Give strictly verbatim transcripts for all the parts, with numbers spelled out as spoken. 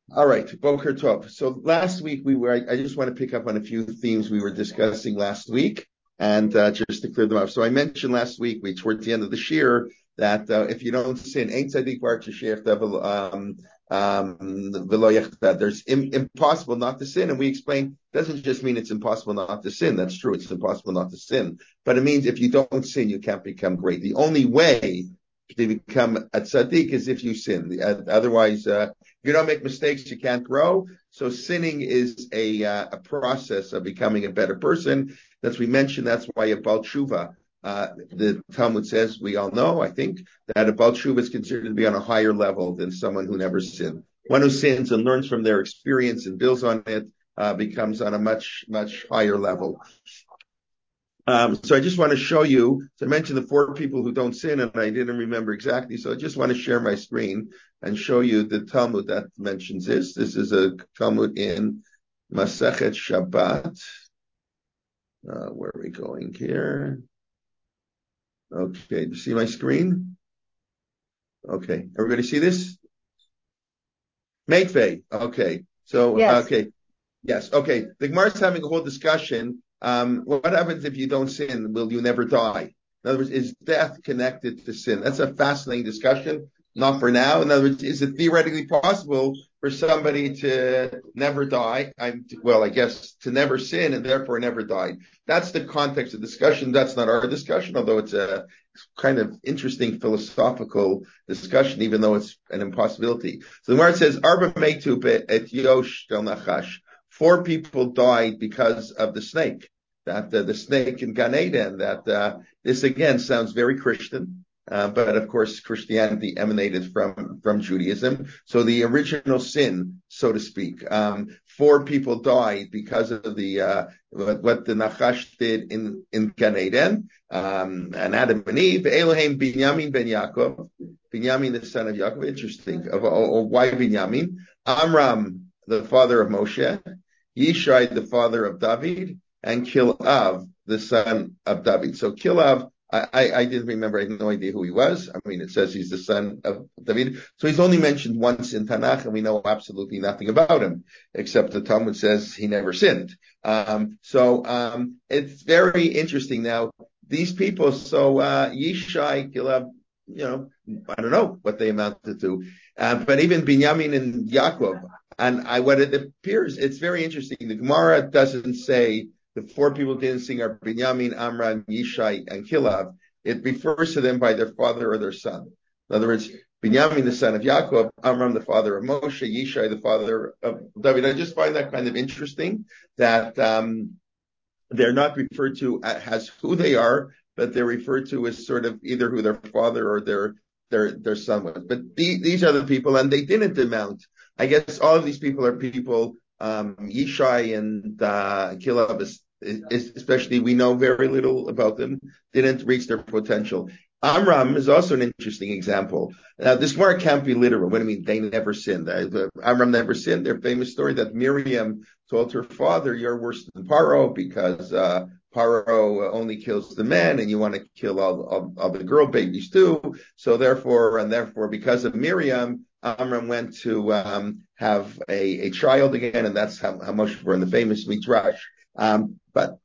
All right, Boker Tov. So last week we were, I, I just want to pick up on a few themes we were discussing last week and uh, just to clear them up. So I mentioned last week, we towards the end of the shir, that uh, if you don't sin, ain't tzaddik bar t'sheiach devil, um, um, v'lo yachta, there's im- impossible not to sin. And we explained, it doesn't just mean it's impossible not to sin. That's true. It's impossible not to sin. But it means if you don't sin, you can't become great. The only way to become a tzaddik is if you sin. Otherwise, uh, if you don't make mistakes, you can't grow. So sinning is a uh, a process of becoming a better person. As we mentioned, that's why a Baal Tshuva, uh, the Talmud says, we all know, I think, that a Baal Tshuva is considered to be on a higher level than someone who never sinned. One who sins and learns from their experience and builds on it uh, becomes on a much, much higher level. Um, so I just want to show you, so I mentioned the four people who don't sin, and I didn't remember exactly, so I just want to share my screen and show you the Talmud that mentions this. This is a Talmud in Masechet Shabbat. Uh, where are we going here? Okay, do you see my screen? Okay, everybody see this? Meitve, okay. So, yes. okay, yes, okay. The Gemara is having a whole discussion. Um, what happens if you don't sin? Will you never die? In other words, is death connected to sin? That's a fascinating discussion. Not for now. In other words, is it theoretically possible for somebody to never die? I'm, well, I guess to never sin and therefore never die. That's the context of discussion. That's not our discussion, although it's a kind of interesting philosophical discussion, even though it's an impossibility. So the Gemara says, Arba metu et yosh del nachash. Four people died because of the snake, that uh, the snake in Gan Eden, that uh, this again sounds very Christian, uh, but of course Christianity emanated from, from Judaism. So the original sin, so to speak, um, four people died because of the, uh, what, what the Nachash did in, in Gan Eden, um, and Adam and Eve, Elohim Binyamin ben Yaakov, Binyamin the son of Yaakov, interesting, of, of, of why Binyamin, Amram, the father of Moshe, Yishai, the father of David, and Kilav, the son of David. So Kilav, I, I, I didn't remember, I had no idea who he was. I mean, it says he's the son of David. So he's only mentioned once in Tanakh, and we know absolutely nothing about him, except the Talmud says he never sinned. Um, so um, it's very interesting. Now, these people, so uh, Yishai, Kilav, you know, I don't know what they amounted to. Uh, but even Binyamin and Yaakov, and I, what it appears, it's very interesting. The Gemara doesn't say the four people didn't sing are Binyamin, Amram, Yishai, and Kilav. It refers to them by their father or their son. In other words, Binyamin, the son of Yaakov, Amram, the father of Moshe, Yishai, the father of David. I just find that kind of interesting that um, they're not referred to as who they are, but they're referred to as sort of either who their father or their their their son was. But the, these are the people, and they didn't amount. I guess all of these people are people, um, Yishai and uh, Kilav, especially, we know very little about them, didn't reach their potential. Amram is also an interesting example. Now, this Gemara can't be literal. What do you mean? They never sinned. Amram never sinned. Their famous story that Miriam told her father, "You're worse than Paro because uh, Paro only kills the men, and you want to kill all, all, all the girl babies too. So therefore, and therefore, because of Miriam, Amram went to um, have a, a child again, and that's how, how Moshe in the famous Midrash. Um, but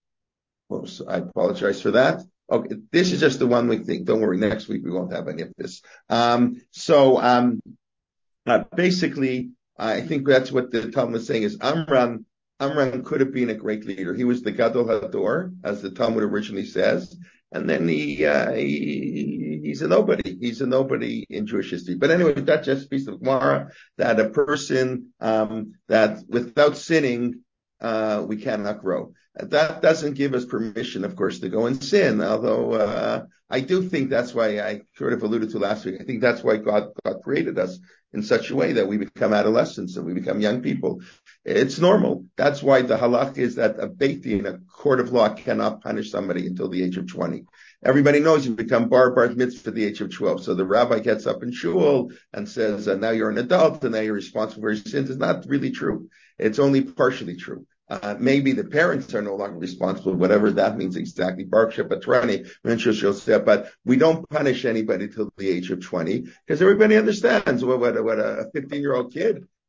oops, I apologize for that. Okay, this is just the one week thing. Don't worry, next week we won't have any of this. Um, so um, uh, basically, I think that's what the Talmud is saying is Amram. Amram could have been a great leader. He was the Gadol Hador, as the Talmud originally says, and then he, uh, he he's a nobody. He's a nobody in Jewish history. But anyway, that's just a piece of Gemara that a person um, that without sinning, uh, we cannot grow. That doesn't give us permission, of course, to go and sin, although uh, I do think that's why I sort of alluded to last week. I think that's why God, God created us in such a way that we become adolescents and we become young people. It's normal. That's why the halach is that a beit din, a court of law, cannot punish somebody until the age of twenty. Everybody knows you become bar bar mitzvah at the age of twelve. So the rabbi gets up in shul and says, uh, now you're an adult and now you're responsible for your sins. It's not really true. It's only partially true. Uh, maybe the parents are no longer responsible, whatever that means exactly. Baruch Shepatrani, but we don't punish anybody till the age of twenty because everybody understands what, what, what a fifteen year old kid,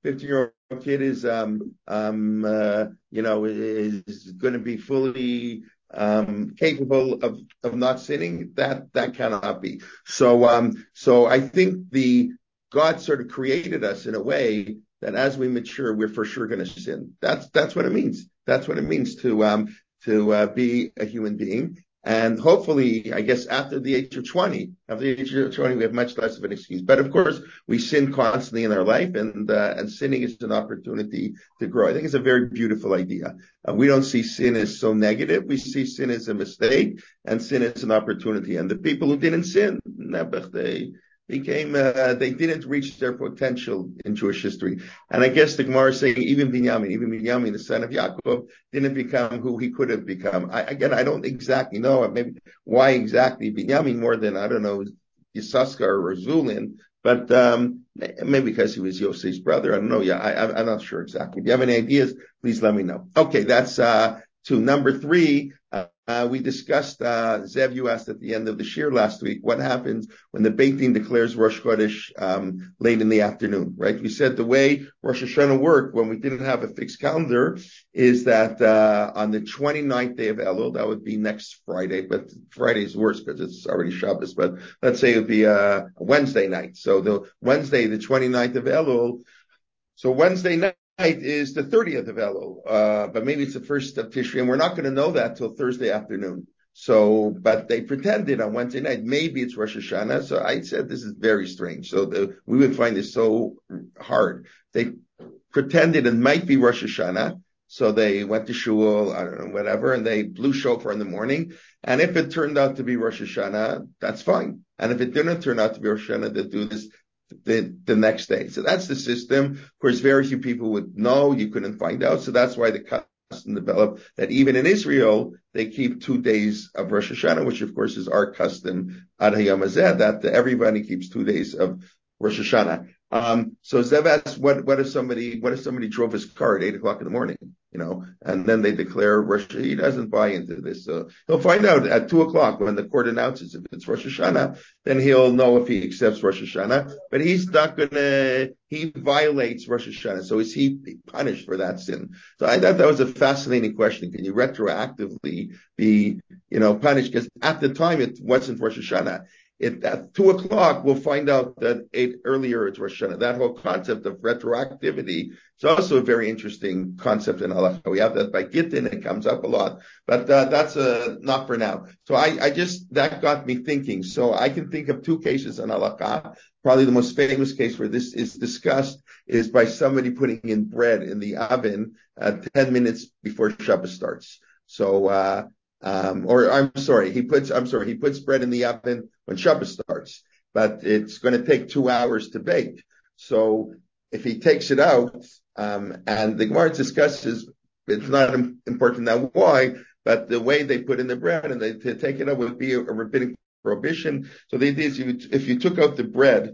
fifteen-year-old kid is, um, um, uh, you know, is going to be fully um, capable of, of not sinning. That, that cannot be. So, um, so I think the God sort of created us in a way that as we mature, we're for sure going to sin. That's, that's what it means. That's what it means to, um, to, uh, be a human being. And hopefully, I guess after the age of twenty, after the age of twenty, we have much less of an excuse. But of course, we sin constantly in our life, and uh, and sinning is an opportunity to grow. I think it's a very beautiful idea. Uh, we don't see sin as so negative. We see sin as a mistake, and sin as an opportunity. And the people who didn't sin, they became, uh, they didn't reach their potential in Jewish history. And I guess the Gemara is saying even Binyamin, even Binyamin, the son of Yaakov, didn't become who he could have become. I, again, I don't exactly know maybe why exactly Binyamin more than, I don't know, Yissaschar or Zulin, but, um, maybe because he was Yosef's brother. I don't know. Yeah, I, I'm not sure exactly. If you have any ideas, please let me know. Okay. That's, uh, to number three. Uh, uh, we discussed, uh, Zev, you asked at the end of the shir last week, what happens when the Beit Din declares Rosh Chodesh, um, late in the afternoon, right? We said the way Rosh Hashanah worked when we didn't have a fixed calendar is that, uh, on the twenty-ninth day of Elul, that would be next Friday, but Friday is worse because it's already Shabbos, but let's say it would be, uh, a Wednesday night. So the Wednesday, the twenty-ninth of Elul, so Wednesday night is the thirtieth of Elul, uh, but maybe it's the first of Tishrei, and we're not going to know that till Thursday afternoon. So, but they pretended on Wednesday night, maybe it's Rosh Hashanah. So I said, this is very strange. So the, we would find this so hard. They pretended it might be Rosh Hashanah. So they went to shul, I don't know, whatever, and they blew shofar in the morning. And if it turned out to be Rosh Hashanah, that's fine. And if it didn't turn out to be Rosh Hashanah, they'll do this the, the next day. So that's the system. Of course, very few people would know. You couldn't find out. So that's why the custom developed that even in Israel, they keep two days of Rosh Hashanah, which of course is our custom at Hayom Hazeh, that everybody keeps two days of Rosh Hashanah. Um, so Zev asks, what, what if somebody, what if somebody drove his car at eight o'clock in the morning, you know, and then they declare Rosh Hashanah? He doesn't buy into this. So he'll find out at two o'clock when the court announces if it's Rosh Hashanah, then he'll know if he accepts Rosh Hashanah, but he's not gonna, he violates Rosh Hashanah. So is he punished for that sin? So I thought that was a fascinating question. Can you retroactively be, you know, punished? Because at the time it wasn't Rosh Hashanah. It, at two o'clock, we'll find out that eight earlier it's Rosh Hashanah. That whole concept of retroactivity is also a very interesting concept in halakha. We have that by Gittin, it comes up a lot, but uh, that's uh, not for now. So I, I just, that got me thinking. So I can think of two cases in halakha. Probably the most famous case where this is discussed is by somebody putting in bread in the oven uh, ten minutes before Shabbos starts. So, uh, Um, or I'm sorry, he puts, I'm sorry, he puts bread in the oven when Shabbos starts, but it's going to take two hours to bake. So if he takes it out, um, and the Gemara discusses, it's not important now why, but the way they put in the bread and they to take it out would be a, a rabbinic prohibition. So the idea is you, if you took out the bread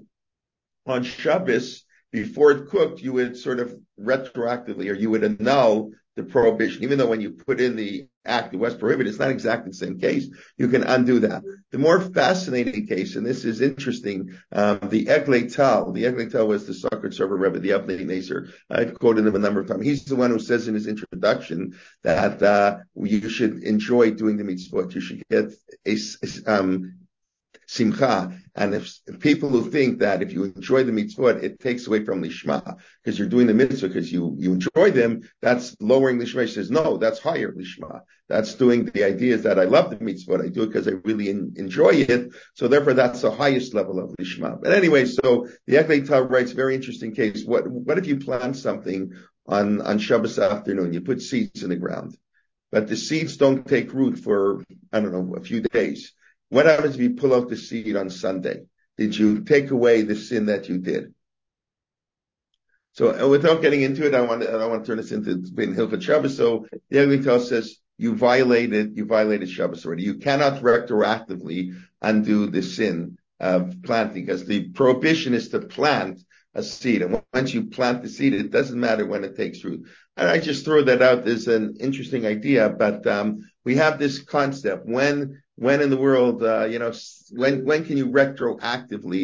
on Shabbos before it cooked, you would sort of retroactively, or you would annul the prohibition, even though when you put in the act, it was prohibited, it's not exactly the same case. You can undo that. The more fascinating case, and this is interesting, um, the Eglei Tal, the Eglei Tal was the Sukkot server Rebbe, the Avnei Nezer. I've quoted him a number of times. He's the one who says in his introduction that, uh, you should enjoy doing the mitzvot. You should get a, um, simcha. And if, if people who think that if you enjoy the mitzvot, it takes away from lishma, because you're doing the mitzvah because you, you enjoy them, that's lowering lishma. He says, no, that's higher lishma. That's doing the idea is that I love the mitzvot. I do it because I really in, enjoy it. So therefore, that's the highest level of lishma. But anyway, so the Eglei Tal writes, very interesting case. What, what if you plant something on, on Shabbos afternoon? You put seeds in the ground, but the seeds don't take root for, I don't know, a few days. What happens if you pull out the seed on Sunday? Did you take away the sin that you did? So without getting into it, I want to, I don't want to turn this into being Hilchot Shabbos. So the Eglei Tal says you violated, you violated Shabbos already. You cannot retroactively undo the sin of planting, because the prohibition is to plant a seed. And once you plant the seed, it doesn't matter when it takes root. And I just throw that out as an interesting idea, but um, we have this concept. When, when in the world, uh, you know, when, when can you retroactively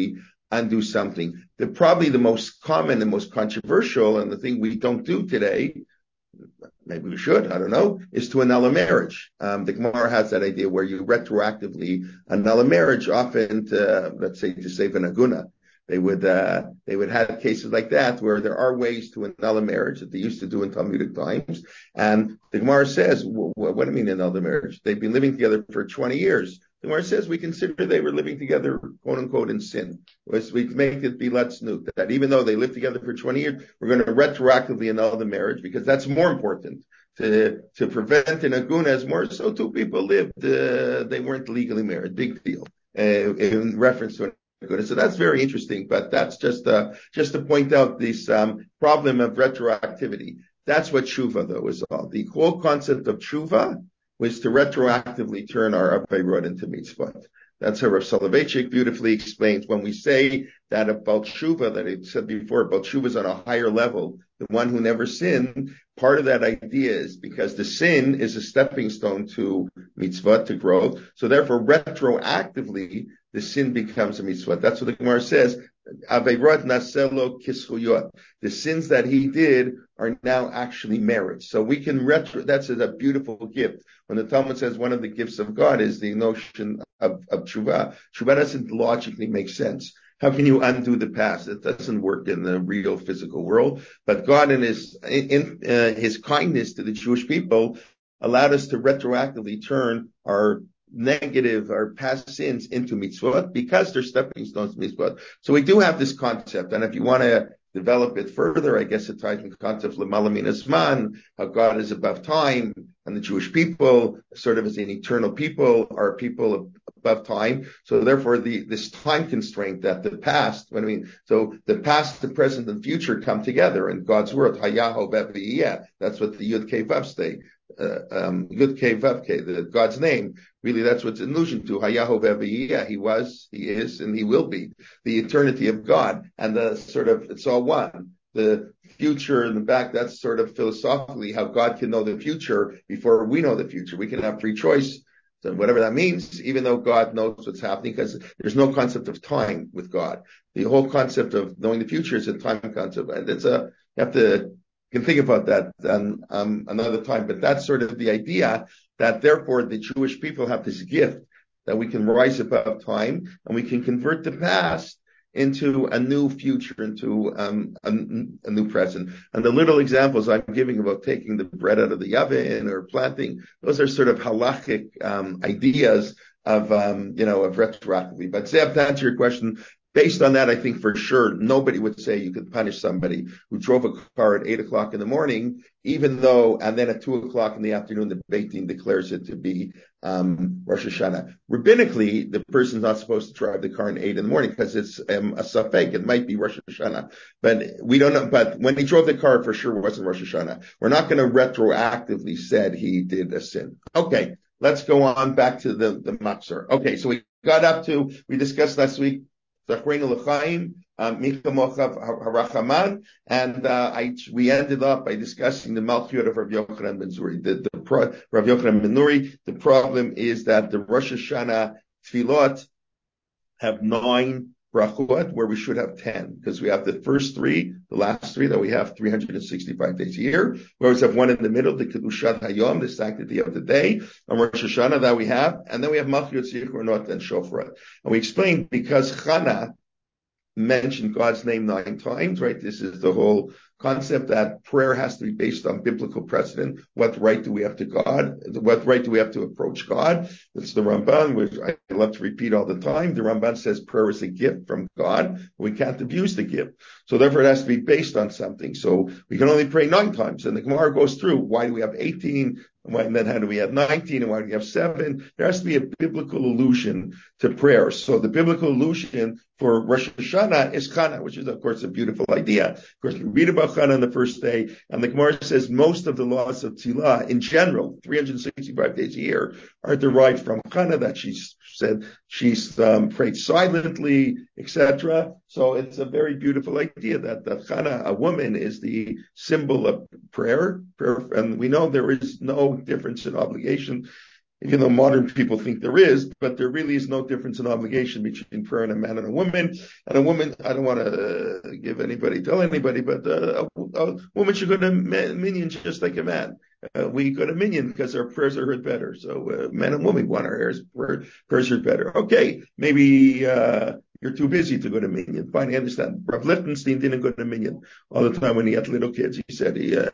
undo something. The probably the most common and most controversial, and the thing we don't do today, maybe we should, I don't know, is to annul a marriage. Um, the Gemara has that idea where you retroactively annul a marriage, often to, let's say, to save an aguna. They would, uh, they would have cases like that where there are ways to annul a marriage that they used to do in Talmudic times. And the Gemara says, what, what do you mean annul the marriage? They've been living together for twenty years. The Gemara says we consider they were living together, quote unquote, in sin. We make it be let's note that even though they lived together for twenty years, we're going to retroactively annul the marriage because that's more important to to prevent an aguna as more so two people lived, uh, they weren't legally married. Big deal uh, in reference to an aguna. So that's very interesting, but that's just uh, just to point out this um, problem of retroactivity. That's what tshuva though is all. The whole concept of tshuva was to retroactively turn our Aveirot into mitzvot. That's how Rav Soloveitchik beautifully explains when we say that about tshuva, that it said before, about tshuva is on a higher level, the one who never sinned. Part of that idea is because the sin is a stepping stone to mitzvah, to growth. So therefore, retroactively, the sin becomes a mitzvah. That's what the Gemara says. Aveirot naselo kischuyot. The sins that he did are now actually merits. So we can retro, that's a beautiful gift. When the Talmud says one of the gifts of God is the notion of, of tshuva, tshuva doesn't logically make sense. How can you undo the past? It doesn't work in the real physical world. But God in his, in, uh, his kindness to the Jewish people allowed us to retroactively turn our negative, our past sins into mitzvot because they're stepping stones to mitzvot. So we do have this concept. And if you want to develop it further, I guess it ties in the concept of Lemala min hazman, how God is above time, and the Jewish people, sort of as an eternal people, are people above time. So therefore, the this time constraint that the past, when I mean, so the past, the present, and future come together in God's word. Hayaho v'viyeh. That's what the Yud Kei Vav say. Uh, um, Yud Kei Vav Kei, the God's name. Really, that's what's in allusion to. Hayaho v'viyeh. He was, he is, and he will be. The eternity of God, and the sort of, it's all one. The future and the back, that's sort of philosophically how God can know the future before we know the future. We can have free choice, so whatever that means, even though God knows what's happening, because there's no concept of time with God. The whole concept of knowing the future is a time concept. And it's a, you have to, you can think about that um, um, another time, but that's sort of the idea that therefore the Jewish people have this gift that we can rise above time and we can convert the past into a new future, into um, a, a new present. And the little examples I'm giving about taking the bread out of the oven or planting, those are sort of halachic um, ideas of, um, you know, of retroactively. But Zev, to answer your question, based on that, I think for sure nobody would say you could punish somebody who drove a car at eight o'clock in the morning, even though, and then at two o'clock in the afternoon, the Beit Din declares it to be um, Rosh Hashanah. Rabbinically, the person's not supposed to drive the car at eight in the morning because it's um, a safek. It might be Rosh Hashanah, but we don't know. But when he drove the car, for sure it wasn't Rosh Hashanah. We're not going to retroactively said he did a sin. Okay, let's go on back to the the Matzor. Okay, so we got up to, we discussed last week, Zachreinu L'chaim, Micha Mochav Harachaman, and uh, I, we ended up by discussing the Malchiyot of Rav Yochanan ben Zuri. The, the pro, Rav Yochanan ben Nuri, the problem is that the Rosh Hashanah Tfilot have nine brachot where we should have ten, because we have the first three, the last three that we have three hundred sixty-five days a year. We always have one in the middle, the Kedushat Hayom, the sanctity of the day, and Rosh Hashanah that we have, and then we have Malchiyot Zichronot and Shofrat. And we explained because Chana mentioned God's name nine times, right? This is the whole concept that prayer has to be based on biblical precedent. What right do we have to God? What right do we have to approach God? It's the Ramban, which I love to repeat all the time. The Ramban says prayer is a gift from God. We can't abuse the gift. So therefore it has to be based on something. So we can only pray nine times. And the Gemara goes through, why do we have eighteen? And then how do we have nineteen? And why do we have seven? There has to be a biblical allusion to prayer. So the biblical allusion for Rosh Hashanah is Chana, which is, of course, a beautiful idea. Of course, we read about Chana on the first day, and the Gemara says most of the laws of Tzilah, in general, three hundred sixty-five days a year, are derived from Chana, that she said she's um, prayed silently, et cetera. So it's a very beautiful idea that the Chana, a woman, is the symbol of prayer, prayer, and we know there is no difference in obligation even though modern people think there is, but there really is no difference in obligation between prayer and a man and a woman. And a woman, I don't want to uh, give anybody, tell anybody, but uh, a, a woman should go to minyan just like a man. Uh, we go to minyan because our prayers are heard better. So uh, men and women want our prayers, prayers heard better. Okay, maybe uh, you're too busy to go to minyan. Fine, I understand. Rav Lichtenstein didn't go to minyan all the time when he had little kids. He said he uh,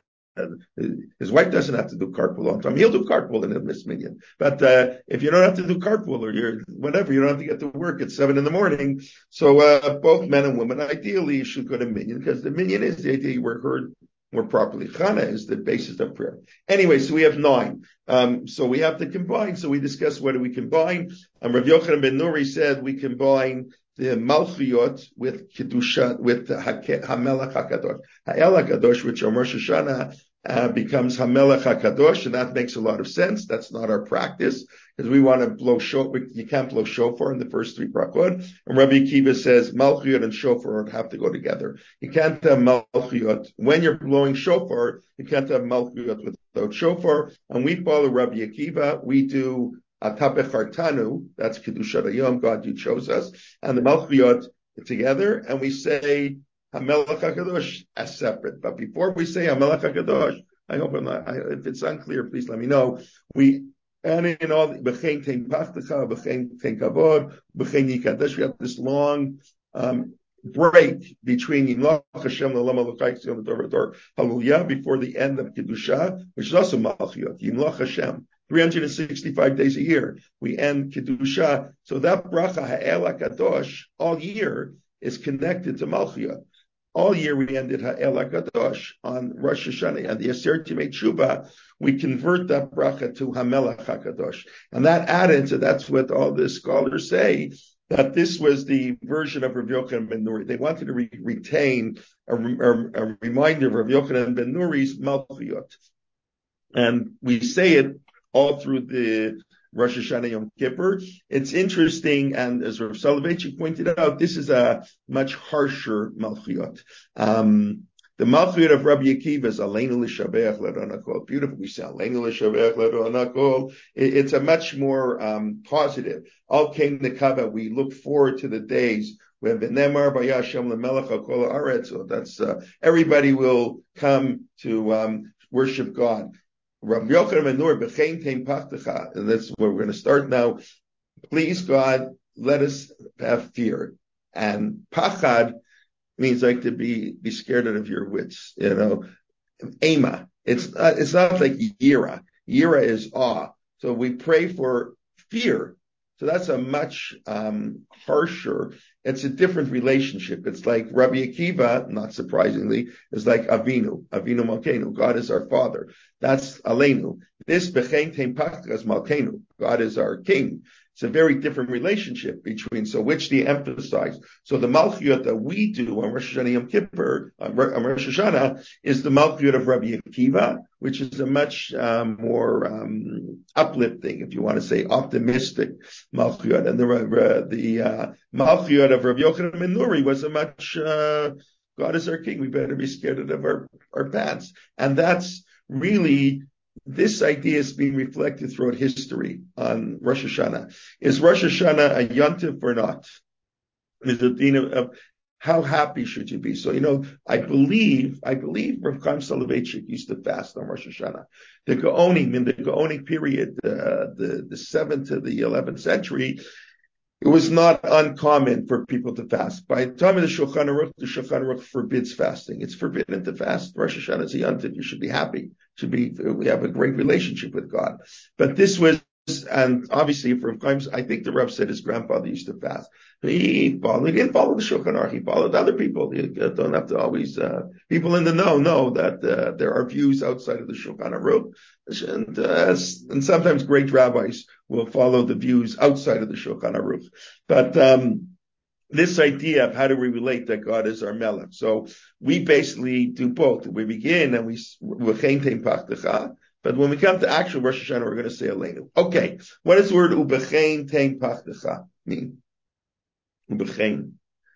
his wife doesn't have to do carpool all the time. He'll do carpool and he'll miss minyan. But uh, if you don't have to do carpool or you're whatever, you don't have to get to work at seven in the morning. So uh, both men and women ideally should go to minyan because the minyan is the idea you were heard more properly. Chana is the basis of prayer. Anyway, so we have nine. Um, so we have to combine. So we discussed whether we combine. Um, Rav Yochanan ben Nuri said we combine the Malchiyot with Kedusha, with Hamelech HaKadosh. Ha'el HaKadosh, which on Rosh Hashanah uh, becomes Hamelech HaKadosh, and that makes a lot of sense. That's not our practice, because we want to blow shofar. You can't blow shofar in the first three brachot. And Rabbi Akiva says Malchiyot and shofar have to go together. You can't have Malchiyot. When you're blowing shofar, you can't have Malchiyot without shofar. And we follow Rabbi Akiva. We do Atapechartanu, that's Kedushat Hayom, God, you chose us, and the Malchiyot together, and we say HaMelech HaKadosh as separate. But before we say HaMelech HaKadosh, I hope I'm not, I, if it's unclear, please let me know. We add in all, B'chein Tein Pachtecha, B'chein Tein Kavod, B'chein Yikadesh. We have this long um, break between Yimlach Hashem L'Olam Elokai Tzyon V'Tor V'Tor Hallelujah before the end of Kedusha, which is also Malchiyot, Yimlach Hashem. three hundred sixty-five days a year, we end Kedusha. So that bracha, Ha'el HaKadosh, all year is connected to Malchiyot. All year we ended Ha'el HaKadosh on Rosh Hashanah. And the Aser Timei Tshuva, we convert that bracha to HaMelech HaKadosh. And that added, so that's what all the scholars say, that this was the version of Rav Yochanan ben Nuri. They wanted to re- retain a, a, a reminder of Rav Yochanan ben Nuri's Malchiyot. And we say it all through the Rosh Hashanah Yom Kippur. It's interesting, and as Rav Soloveitchik pointed out, this is a much harsher Malchiyot. Um, the Malchiyot of Rabbi Akiva is Aleinu L'Shabeach L'Adonai Kol. Beautiful, we say Aleinu L'Shabeach L'Adonai Kol. It's a much more um, positive. Al Kain Nekava, we look forward to the days when V'nemar B'Yashem L'Melech HaKol Haaretz. So that's uh, everybody will come to um, worship God. Rabbi Yochanan ben Nuri, B'chein Tein Pachtecha, and that's where we're going to start now. Please, God, let us have fear. And Pachad means like to be be scared out of your wits, you know. Ema, it's not, it's not like Yira. Yira is awe. So we pray for fear. So that's a much um, harsher, it's a different relationship. It's like Rabbi Akiva, not surprisingly, is like Avinu, Avinu Malkeinu. God is our Father. That's Aleinu. This B'chein Tein Pachtecha is Malkeinu. God is our King. It's a very different relationship between, so which do you emphasize? So the Malchiyot that we do on Rosh Hashanah Yom Kippur, on Rosh Hashanah, is the Malchiyot of Rabbi Akiva, which is a much um, more um, uplifting, if you want to say, optimistic Malchiyot. And the, uh, the uh, Malchiyot of Rabbi Yochanan ben Nuri was a much, uh, God is our King, we better be scared of our, our pants. And that's really, this idea is being reflected throughout history on Rosh Hashanah. Is Rosh Hashanah a yontif or not? Is the theme of how happy should you be? So, you know, I believe, I believe Rav Chaim Soloveitchik used to fast on Rosh Hashanah. The Gaonim, in the Gaonic period, uh, the, the seventh to the eleventh century, it was not uncommon for people to fast. By the time of the Shulchan Aruch, the Shulchan Aruch forbids fasting. It's forbidden to fast. Rosh Hashanah is a yontif. You should be happy. Should be, we have a great relationship with God. But this was, and obviously for Chaim, I think the Rav said his grandfather used to fast. He followed, he didn't follow the Shulchan Aruch. He followed other people. You don't have to always, uh, people in the know know that, uh, there are views outside of the Shulchan Aruch. And, uh, and sometimes great rabbis will follow the views outside of the Shulchan Aruch. But, um, this idea of how do we relate that God is our Melech. So we basically do both. We begin and we, B'chein Tein Pachtecha, but when we come to actual Rosh Hashanah, we're going to say Aleinu. Okay. What does the word U'B'chein Tein Pachtecha mean? U'B'chein.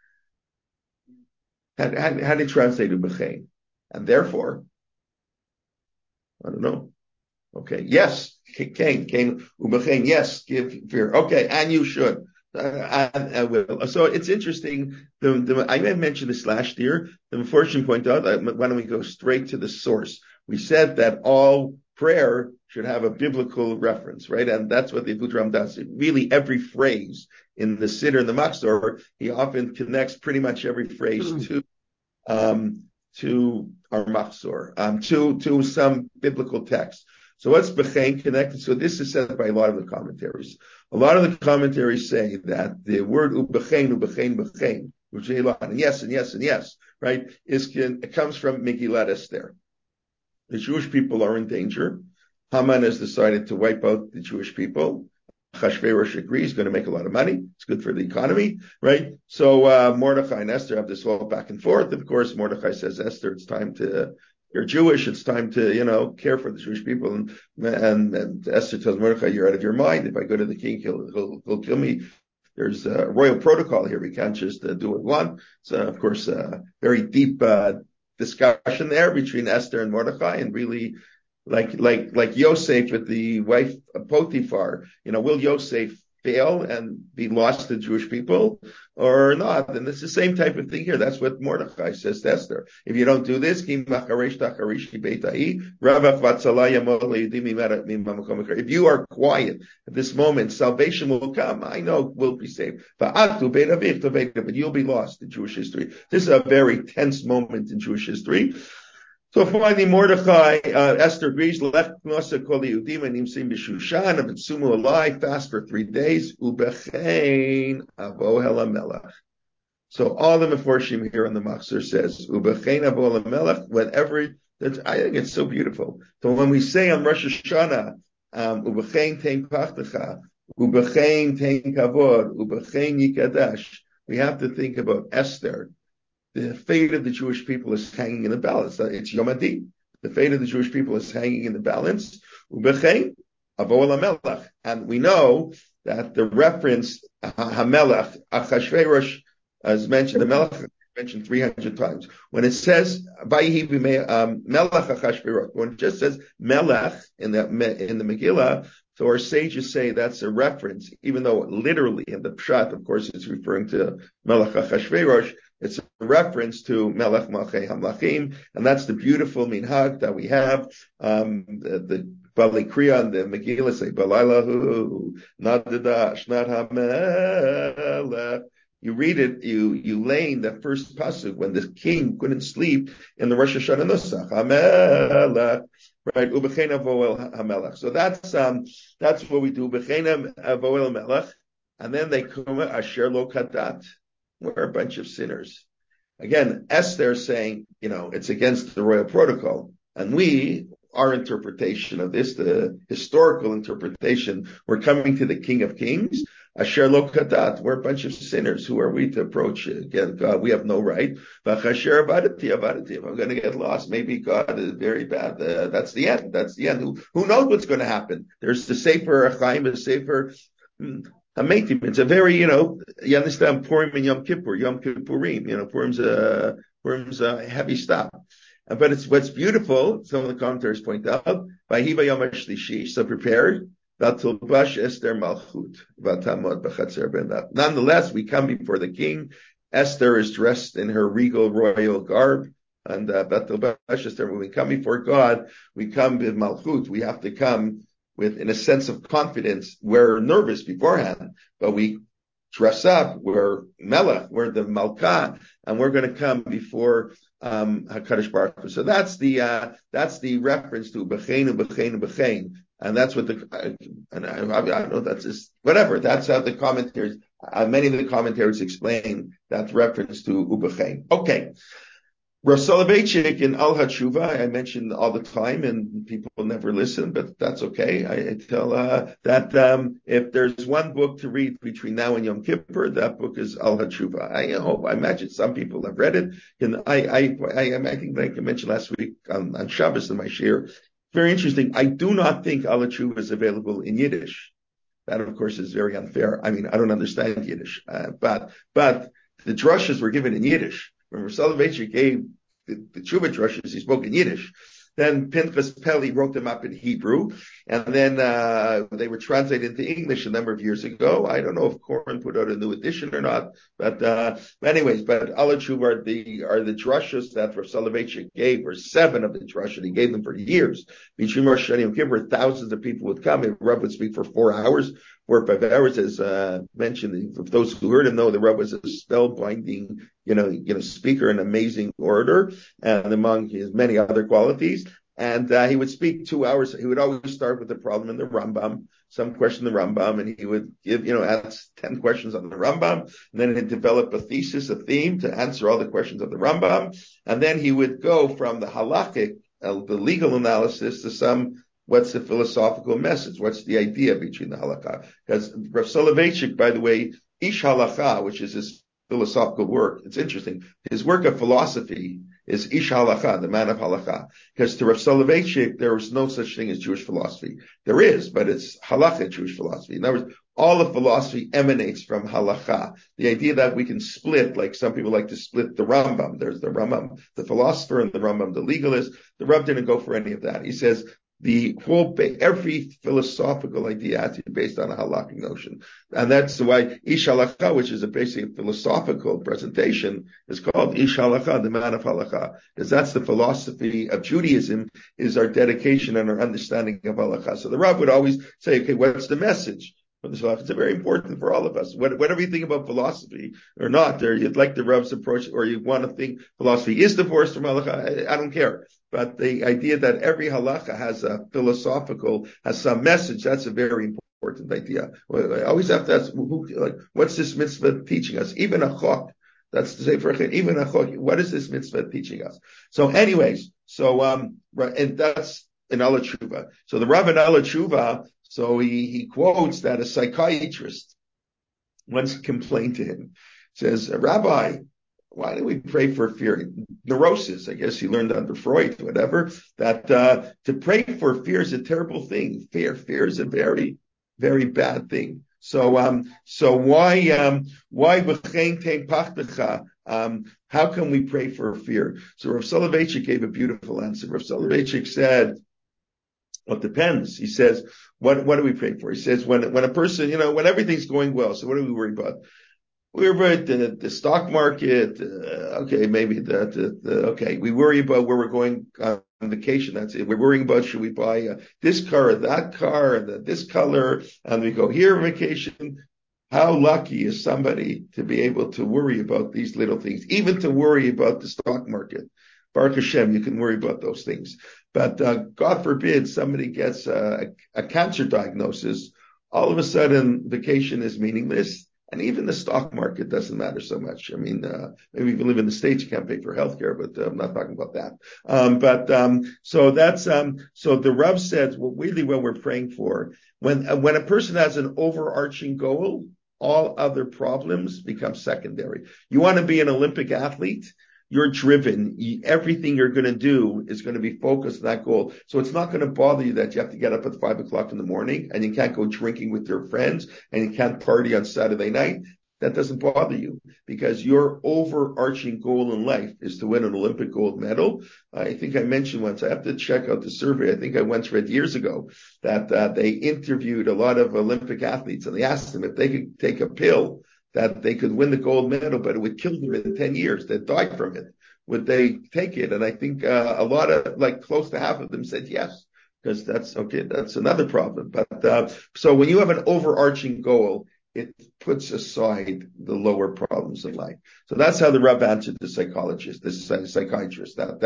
How, how, how do you translate U'B'chein? And therefore, I don't know. Okay. Yes. Cain, Cain, ubechain. Yes, give fear. Okay, and you should. Uh, and I will. So it's interesting. The, the, I may have mentioned this last year. The Meforshim point out, uh, why don't we go straight to the source? We said that all prayer should have a biblical reference, right? And that's what the Abudraham does. Really, every phrase in the Siddur and the Machzor, he often connects pretty much every phrase mm-hmm. to um, to our Machzor, um, to to some biblical text. So what's Bechain connected? So this is said by a lot of the commentaries. A lot of the commentaries say that the word Ubechain, Ubechain, Bechain, which is a lot, and yes, and yes, and yes, right, is it comes from Megillat Esther. The Jewish people are in danger. Haman has decided to wipe out the Jewish people. Achashverosh agrees, he's going to make a lot of money. It's good for the economy, right? So uh, Mordechai and Esther have this whole back and forth. Of course, Mordechai says, Esther, it's time to, you're Jewish, it's time to, you know, care for the Jewish people. And, and, and Esther tells Mordechai, you're out of your mind. If I go to the king, he'll, he'll, he'll kill me. There's a royal protocol here. We can't just uh, do what we want. So, of course, uh, very deep uh, discussion there between Esther and Mordechai, and really, like like like Yosef with the wife of Potiphar, you know, will Yosef fail and be lost to Jewish people or not? And it's the same type of thing here. That's what Mordechai says to Esther. If you don't do this, if you are quiet at this moment, salvation will come. I know we'll be saved. But you'll be lost in Jewish history. This is a very tense moment in Jewish history. So finally, Mordechai, uh, Esther agrees, left Knosa Kol Yehudim and Nimsim B'Shushan, and Sumu alive, fast for three days, Ubechain Avo Helamelech. So all the Meforshim here on the Machzor says, Ubechain Avo Helamelech, whenever, that's, I think it's so beautiful. So when we say on Rosh Hashanah, um, Ubechain Tein Pachtecha, Ubechain Tein Kavod, Ubechain Yikadash, we have to think about Esther. The fate of the Jewish people is hanging in the balance. It's Yom Hadin. The fate of the Jewish people is hanging in the balance. Ubechain Avo Helamelech. And we know that the reference, Hamelech, Achashverosh, as mentioned, the Melech is mentioned three hundred times. When it says, Vayihi um, Melech Achashverosh, when it just says Melech in the, in the Megillah, so our sages say that's a reference, even though literally in the Pshat, of course, it's referring to Melech Achashverosh. It's a reference to Melech Malchei Hamlachim, and that's the beautiful minhag that we have. Um, the, the Bali Kriya and the Megillah say, Balailahu, Nadada, Shnat HaMelech. You read it, you, you lay in the first pasuk when the king couldn't sleep in the Rosh Hashanah Nusach. HaMelech. Right, Ubechain Avo HaMelech. So that's, um, that's what we do. Ubechain Avo HaMelech. And then they come, Asher Lo Kadat. We're a bunch of sinners. Again, Esther saying, you know, it's against the royal protocol. And we, our interpretation of this, the historical interpretation, we're coming to the King of Kings. Asher Lo Kadat. We're a bunch of sinners. Who are we to approach again? God, we have no right. Asher Abadati, Abadati. If I'm going to get lost, maybe God is very bad. Uh, that's the end. That's the end. Who, who knows what's going to happen? There's the Sefer Chaim, the Sefer Hametim. It's a very, you know, you understand Purim and Yom Kippur, Yom Kippurim. You know, Purim's a Purim's a heavy stop. But it's what's beautiful. Some of the commentators point out, Vahiva Yom HaShlishi. So prepared. Nonetheless, we come before the king. Esther is dressed in her regal royal garb. And uh, when we come before God, we come with Malchut. We have to come with, in a sense of confidence. We're nervous beforehand, but we dress up. We're Melech, we're the Malkah, and we're going to come before um, HaKadosh Baruch Hu. So that's the uh, that's the reference to Bechain, Bechain, Bechain. And that's what the, uh, and I, I, I don't know, that's just, whatever. That's how the commentaries, uh, many of the commentaries explain that reference to Ubechain. Okay. Rosh Soloveitchik in Al HaTshuva, I mention all the time and people never listen, but that's okay. I, I tell, uh, that, um, if there's one book to read between now and Yom Kippur, that book is Al HaTshuva. I hope, I imagine some people have read it. And I, I, I, I think like I mentioned last week on, on Shabbos in my shir, very interesting. I do not think Al HaTshuva is available in Yiddish. That, of course, is very unfair. I mean, I don't understand Yiddish, uh, but, but the drushes were given in Yiddish. When Soloveitchik gave the, the Tshuva drushes, he spoke in Yiddish. Then Pinchas Peli wrote them up in Hebrew, And then uh, they were translated into English a number of years ago. I don't know if Koren put out a new edition or not, but uh, anyways, but Ala Tshuva are the are the drushas that Rav Soloveitchik gave, or seven of the drushas. He gave them for years. Between Rosh Hashanah and Yom Kippur, thousands of people would come. The Rav would speak for four hours, four or five hours, as uh, mentioned. If those who heard him know, the Rav was a spellbinding, you know, you know, speaker, an amazing orator, and among his many other qualities. And uh, he would speak two hours. He would always start with the problem in the Rambam, some question in the Rambam, and he would give, you know, ask ten questions on the Rambam, and then he'd develop a thesis, a theme to answer all the questions of the Rambam, and then he would go from the halachic, uh, the legal analysis, to some, what's the philosophical message? What's the idea between the halakha? Because Rav Soloveitchik, by the way, Ish Halakha, which is his philosophical work, it's interesting. His work of philosophy is Ish Halakha, the man of Halakha. Because to Rav Soloveitchik, there is no such thing as Jewish philosophy. There is, but it's Halakha Jewish philosophy. In other words, all of philosophy emanates from Halakha. The idea that we can split, like some people like to split the Rambam. There's the Rambam, the philosopher, and the Rambam, the legalist. The Rav didn't go for any of that. He says, the whole, every philosophical idea has to be based on a halakhic notion. And that's why Ish Halakha, which is a basically philosophical presentation, is called Ish Halakha, the man of halakha. Because that's the philosophy of Judaism, is our dedication and our understanding of halakha. So the Rav would always say, okay, what's the message? It's very important for all of us. Whatever you think about philosophy or not, or you'd like the Rav's approach, or you want to think philosophy is divorced from halakha, I, I don't care. But the idea that every halakha has a philosophical, has some message, that's a very important idea. I always have to ask, who, like, what's this mitzvah teaching us? Even a chok, that's to say for even a chok, what is this mitzvah teaching us? So anyways, so, um, and that's in Ala Tshuva. So the Rav in Ala Tshuva, so he, he quotes that a psychiatrist once complained to him, says, Rabbi, why do we pray for fear? Neurosis, I guess he learned under Freud, whatever, that uh, to pray for fear is a terrible thing. Fear, fear is a very, very bad thing. So, um, so why, um, why, um, how can we pray for fear? So Rav Soloveitchik gave a beautiful answer. Rav Soloveitchik said, well, it depends. He says, what, what do we pray for? He says, when, when a person, you know, when everything's going well, so what do we worry about? We worry about the, the stock market. Uh, okay, maybe the, the, the, okay. We worry about where we're going on vacation. That's it. We're worrying about, should we buy uh, this car or that car and the, this color? And we go here on vacation. How lucky is somebody to be able to worry about these little things, even to worry about the stock market? Baruch Hashem, you can worry about those things. But uh, God forbid somebody gets a, a cancer diagnosis. All of a sudden, vacation is meaningless. And even the stock market doesn't matter so much. I mean, uh, maybe if you live in the States, you can't pay for healthcare, but uh, I'm not talking about that. Um, but, um, so that's, um, so the Rav said, well, really what we're praying for, when, uh, when a person has an overarching goal, all other problems become secondary. You want to be an Olympic athlete? You're driven. You, everything you're going to do is going to be focused on that goal. So it's not going to bother you that you have to get up at five o'clock in the morning and you can't go drinking with your friends and you can't party on Saturday night. That doesn't bother you because your overarching goal in life is to win an Olympic gold medal. I think I mentioned once, I have to check out the survey. I think I once read years ago that uh, they interviewed a lot of Olympic athletes and they asked them if they could take a pill that they could win the gold medal, but it would kill them in ten years. They'd die from it. Would they take it? And I think uh, a lot of, like close to half of them said yes, because that's, okay, that's another problem. But uh, so when you have an overarching goal, it puts aside the lower problems in life. So that's how the Rav answered the psychologist, the psychiatrist, that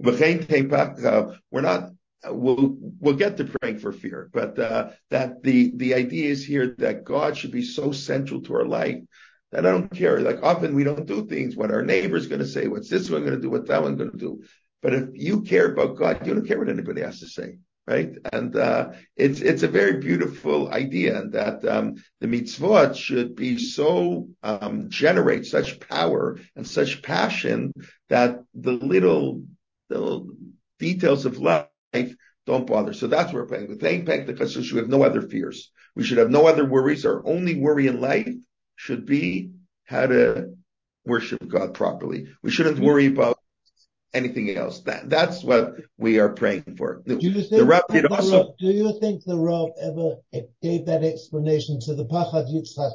uh, we're not, We'll, we'll get to praying for fear, but, uh, that the, the idea is here that God should be so central to our life that I don't care. Like often we don't do things, what our neighbor's going to say, what's this one going to do, what that one going to do. But if you care about God, you don't care what anybody has to say, right? And, uh, it's, it's a very beautiful idea that, um, the mitzvot should be so, um, generate such power and such passion that the little, the details of life don't bother. So that's what we're paying. We're paying back because we have no other fears. We should have no other worries. Our only worry in life should be how to worship God properly. We shouldn't worry about anything else. That that's what we are praying for. Do you The think Rav that did the also. Rav, do you think the Rav ever gave that explanation to the Pachad Yitzchak?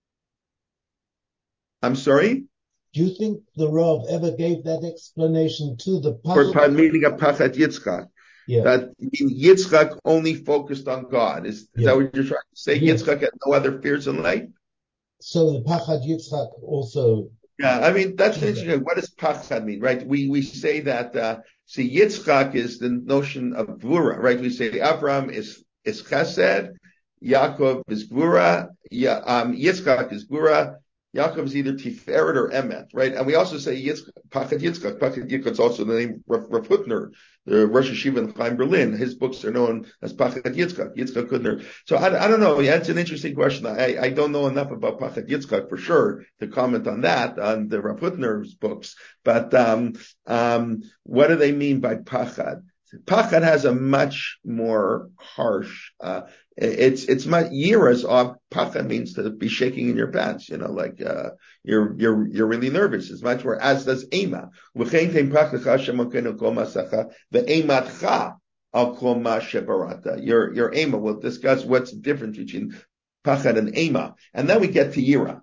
I'm sorry. Do you think the Rav ever gave that explanation to the For Pachad? meaning of Pachat Yitzchak. Yeah. That Yitzchak only focused on God. Is, is Yeah. that what you're trying to say? Yes. Yitzchak had no other fears in life? So the Pachad Yitzchak also. Yeah, I mean, that's interesting. What does Pachad mean, right? We we say that, uh, see, Yitzchak is the notion of Gvura, right? We say Abraham is, is Chesed, Yaakov is Gvura, yeah, um, Yitzchak is Gvura, Yaakov is either Tiferet or Emet, right? And we also say Yitzchak, Pachad Yitzchak. Pachad Yitzchak is also the name of Rav Hutner, the Rosh Yeshiva in Chaim Berlin. His books are known as Pachad Yitzchak, Yitzchak Hutner. So I, I don't know. Yeah, it's an interesting question. I, I don't know enough about Pachad Yitzchak for sure to comment on that, on the Rav Hutner's books. But um, um, what do they mean by Pachad? Pachad has a much more harsh, uh, it's, it's my yiras of pachad means to be shaking in your pants, you know, like, uh, you're, you're, you're really nervous. It's much more, as does ema. The ematcha al kol ma shebarata. Your, your ema. We'll discuss what's the difference between pachad and ema. And then we get to yira.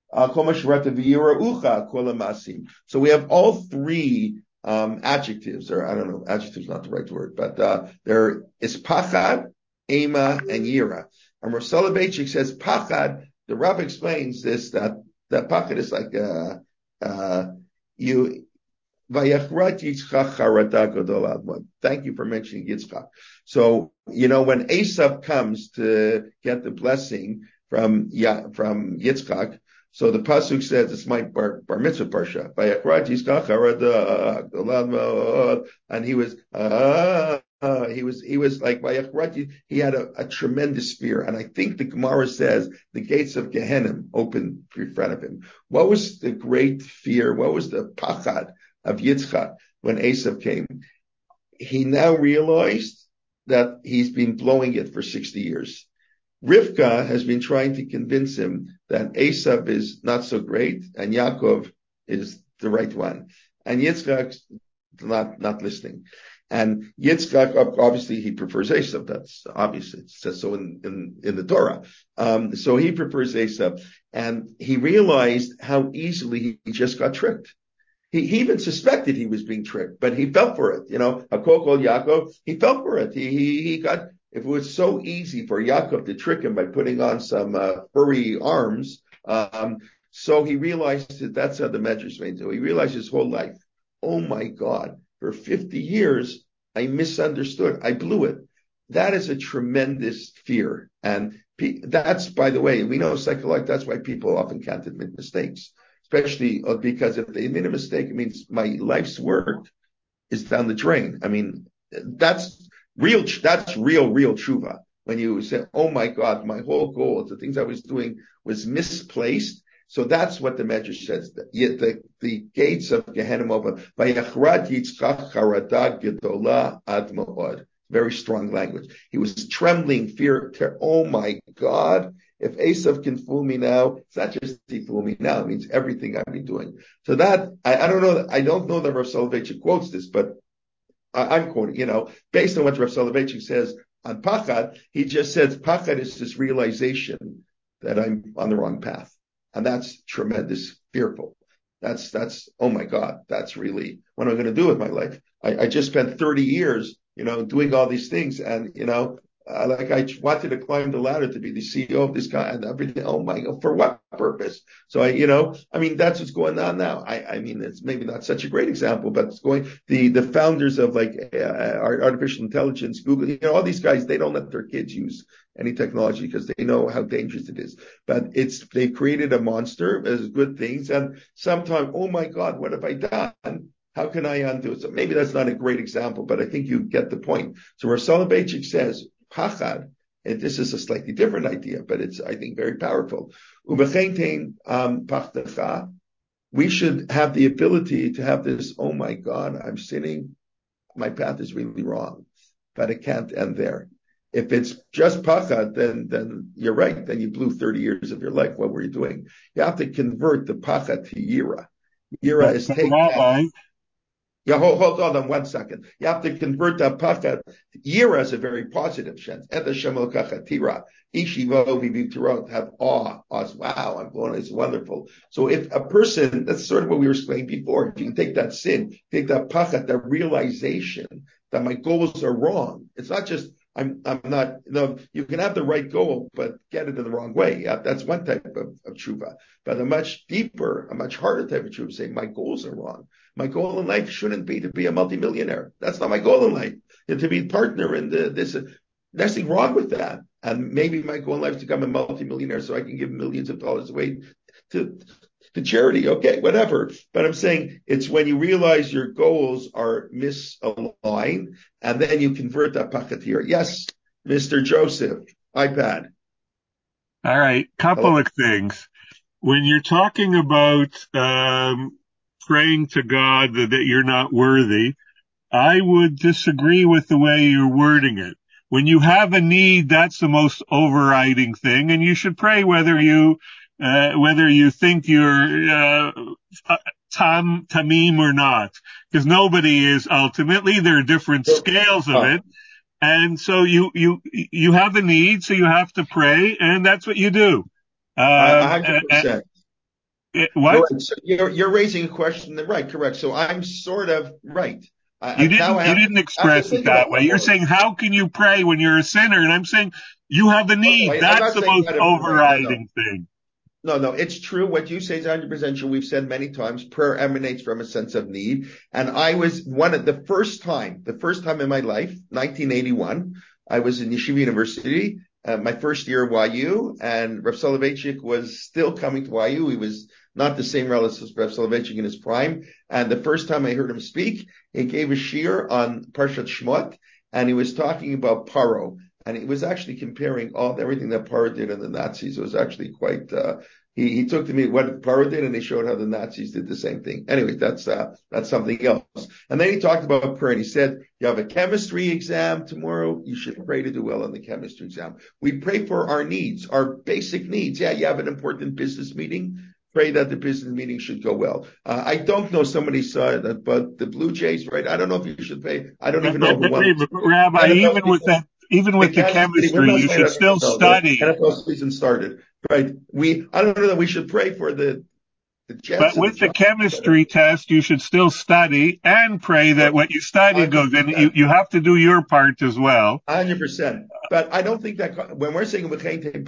So we have all three Um, adjectives, or I don't know, adjectives not the right word, but uh, there is pachad, ema, and yira. And Rav Soloveitchik says pachad. The Rav explains this, that that pachad is like uh, uh, you. Vayachrat Yitzchak charata gadol. Thank you for mentioning Yitzchak. So you know when Esav comes to get the blessing from yeah, from Yitzchak. So the pasuk says, it's my bar, bar mitzvah parsha. And he was, uh, uh, he was, he was like, he had a, a tremendous fear. And I think the Gemara says the gates of Gehenna opened in front of him. What was the great fear? What was the pachad of Yitzchak when Esav came? He now realized that he's been blowing it for sixty years. Rivka has been trying to convince him that Esav is not so great and Yaakov is the right one. And Yitzchak's not, not listening. And Yitzchak, obviously, he prefers Esav. That's obvious. It says so in, in, in the Torah. Um, so he prefers Esav. And he realized how easily he, he just got tricked. He, he even suspected he was being tricked, but he fell for it. You know, Hakol Kol Yaakov, he fell for it. He, he, he got, if it was so easy for Yaakov to trick him by putting on some uh, furry arms, um, so he realized that that's how the Medrash made. So he realized his whole life, oh my God, for fifty years, I misunderstood. I blew it. That is a tremendous fear. And that's, by the way, we know psychologically, that's why people often can't admit mistakes, especially because if they made a mistake, it means my life's work is down the drain. I mean, that's real, that's real, real tshuva. When you say, oh my God, my whole goal, the things I was doing was misplaced. So that's what the Medrash says. The, the, the gates of Gehenna open. Very strong language. He was trembling, fear, terror. Oh my God. If Esav can fool me now, it's not just he fool me now, it means everything I've been doing. So that, I, I don't know, I don't know that Rav Soloveitchik quotes this, but I, I'm quoting, you know, based on what Rav Soloveitchik says on Pachad, he just says Pachad is this realization that I'm on the wrong path. And that's tremendous, fearful. That's, that's, oh my God, that's really, what am I going to do with my life? I, I just spent thirty years, you know, doing all these things. And, you know, uh, like I wanted to climb the ladder to be the C E O of this guy and everything. Oh my God, for what purpose? So I, you know, I mean, that's what's going on now. I, I mean, it's maybe not such a great example, but it's going, the, the founders of like uh, artificial intelligence, Google, you know, all these guys, they don't let their kids use any technology because they know how dangerous it is. But it's, they created a monster as good things. And sometimes, oh my God, what have I done? How can I undo it? So maybe that's not a great example, but I think you get the point. So Rav Soloveitchik says, Pachad, and this is a slightly different idea, but it's, I think, very powerful. Um, we should have the ability to have this, oh my God, I'm sinning. My path is really wrong, but it can't end there. If it's just Pachad, then, then you're right. Then you blew thirty years of your life. What were you doing? You have to convert the Pachad to Yira. Yira is taking. Yeah, hold, hold on one second. You have to convert that pachat. Yira is a very positive sense. Et Hashem Elokecha tira. Ishivo v'viturot, have awe. Awe. Wow, I'm going, it's wonderful. So if a person, that's sort of what we were explaining before, if you can take that sin, take that pachat, that realization that my goals are wrong. It's not just, I'm, I'm not, you know, you can have the right goal, but get it in the wrong way. Yeah, that's one type of, of tshuva. But a much deeper, a much harder type of tshuva, saying my goals are wrong. My goal in life shouldn't be to be a multimillionaire. That's not my goal in life. And to be a partner in the, this, uh, there's nothing wrong with that. And maybe my goal in life is to become a multimillionaire so I can give millions of dollars away to, to charity. Okay, whatever. But I'm saying it's when you realize your goals are misaligned and then you convert that pachatir. Yes, Mister Joseph, iPad. All right. Couple Hello? of things. When you're talking about, um, praying to God that, that you're not worthy, I would disagree with the way you're wording it. When you have a need, that's the most overriding thing, and you should pray whether you, uh, whether you think you're, uh, tam, tamim or not, because nobody is ultimately. There are different scales of it. And so you, you, you have a need, so you have to pray, and that's what you do. Um, one hundred percent. It, what? Right. So you're, you're raising a question. Right, correct. So I'm sort of right. You didn't, you didn't express it that way. You're saying, how can you pray when you're a sinner? And I'm saying, you have a need. Okay, That's the most overriding no, no. thing. No, no, it's true. What you say is one hundred percent true. We've said many times, prayer emanates from a sense of need. And I was one of the first time, the first time in my life, nineteen eighty-one, I was in Yeshiva University, uh, my first year at Y U, and Rav Soloveitchik was still coming to Y U. He was not the same relative as Rav Soloveitchik in his prime. And the first time I heard him speak, he gave a shiur on Parshat Shmot, and he was talking about Paro. And he was actually comparing all everything that Paro did and the Nazis. It was actually quite, uh, he, he took to me what Paro did and he showed how the Nazis did the same thing. Anyway, that's, uh, that's something else. And then he talked about prayer and he said, you have a chemistry exam tomorrow. You should pray to do well on the chemistry exam. We pray for our needs, our basic needs. Yeah, you have an important business meeting. Pray that the business meeting should go well. Uh, I don't know, somebody saw that, but the Blue Jays, right? I don't know if you should pay. I don't even know who won. Rabbi, even with that, even with the chemistry, you should still study. The N F L season started, right? We, I don't know that we should pray for the, the Jets. But with the chemistry test, you should still study and pray that what you study goes in. You, you have to do your part as well. one hundred percent. But I don't think that when we're saying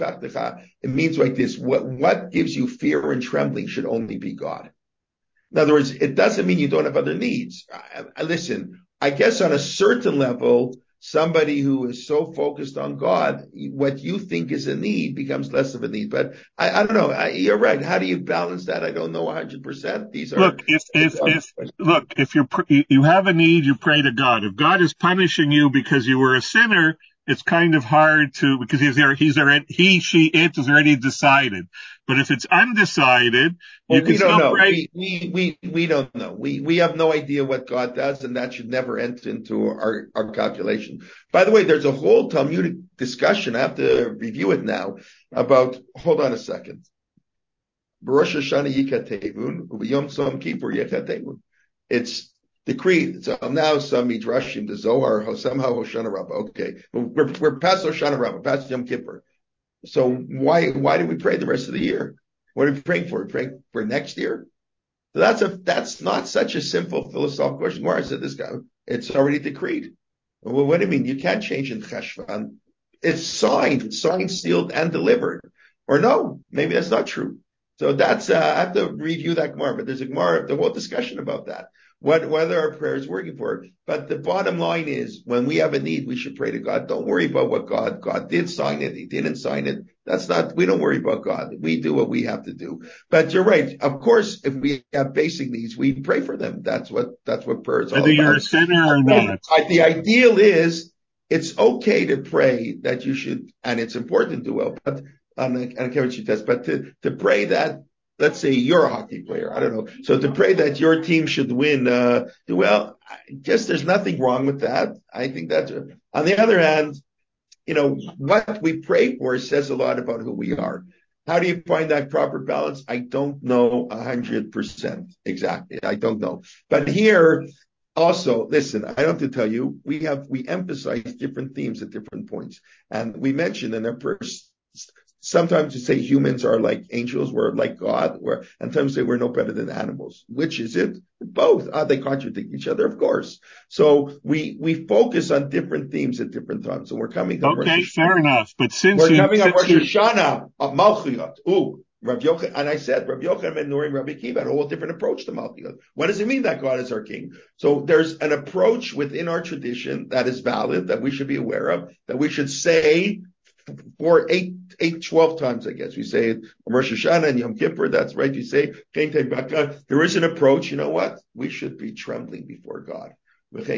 it means like this, what, what gives you fear and trembling should only be God. In other words, it doesn't mean you don't have other needs. I, I, listen, I guess on a certain level, somebody who is so focused on God, what you think is a need becomes less of a need. But I, I don't know. I, you're right. How do you balance that? I don't know one hundred percent. These are look. If if if look, if you're you have a need, you pray to God. If God is punishing you because you were a sinner, it's kind of hard to, because he's there, he's already, he, she, it has already decided. But if it's undecided, well, you can we don't still know. pray. We, we, we, we don't know. We, we have no idea what God does, and that should never enter into our, our calculation. By the way, there's a whole Talmudic discussion. I have to review it now about, hold on a second. B'Rosh Hashanah yikatevun, u'b'Yom Tzom Kippur yikatevun. It's decreed. So now some midrashim, the Zohar, somehow Hoshana Rabbah. Okay, we're we're past Hoshana Rabbah, past Yom Kippur. So why why do we pray the rest of the year? What are we praying for? We're praying for next year. So that's a that's not such a simple philosophical question. Where I said this guy, it's already decreed. Well, what do you mean? You can't change in Cheshvan. It's signed, it's signed, sealed, and delivered. Or no, maybe that's not true. So that's uh, I have to review that Gemara, but there's a Gemara, the whole discussion about that. What, whether our prayer is working for it. But the bottom line is, when we have a need, we should pray to God. Don't worry about what God, God did sign it, He didn't sign it. That's not, we don't worry about God. We do what we have to do. But you're right. Of course, if we have basic needs, we pray for them. That's what, that's what prayer is all about. Whether you're a sinner or not. The ideal is, it's okay to pray that you should, and it's important to do well, but on the, on the chemistry test, but to, to pray that, let's say you're a hockey player. I don't know. So to pray that your team should win, uh, well, I guess there's nothing wrong with that. I think that's, on the other hand, you know, what we pray for says a lot about who we are. How do you find that proper balance? I don't know a hundred percent exactly. I don't know. But here, Also, listen, I don't have to tell you, we have, we emphasize different themes at different points. And we mentioned in our first, sometimes you say humans are like angels, we're like God, we're, and sometimes say we're no better than animals. Which is it? Both. Ah, they contradict each other, of course. So we, we focus on different themes at different times. So we're coming on Okay, Rosh fair Hashanah. enough. But since We're you, coming on since Rosh you, Hashanah, uh, Malchiyot. Ooh. Rabbi Yochanan, and I said, Rabbi Yochanan and Nurim, Rabbi Akiva had a whole different approach to Malchiyot. What does it mean that God is our king? So there's an approach within our tradition that is valid, that we should be aware of, that we should say for eight, eight, twelve times, I guess. We say it on Rosh Hashanah and Yom Kippur, that's right. You say, there is an approach, you know what? We should be trembling before God. But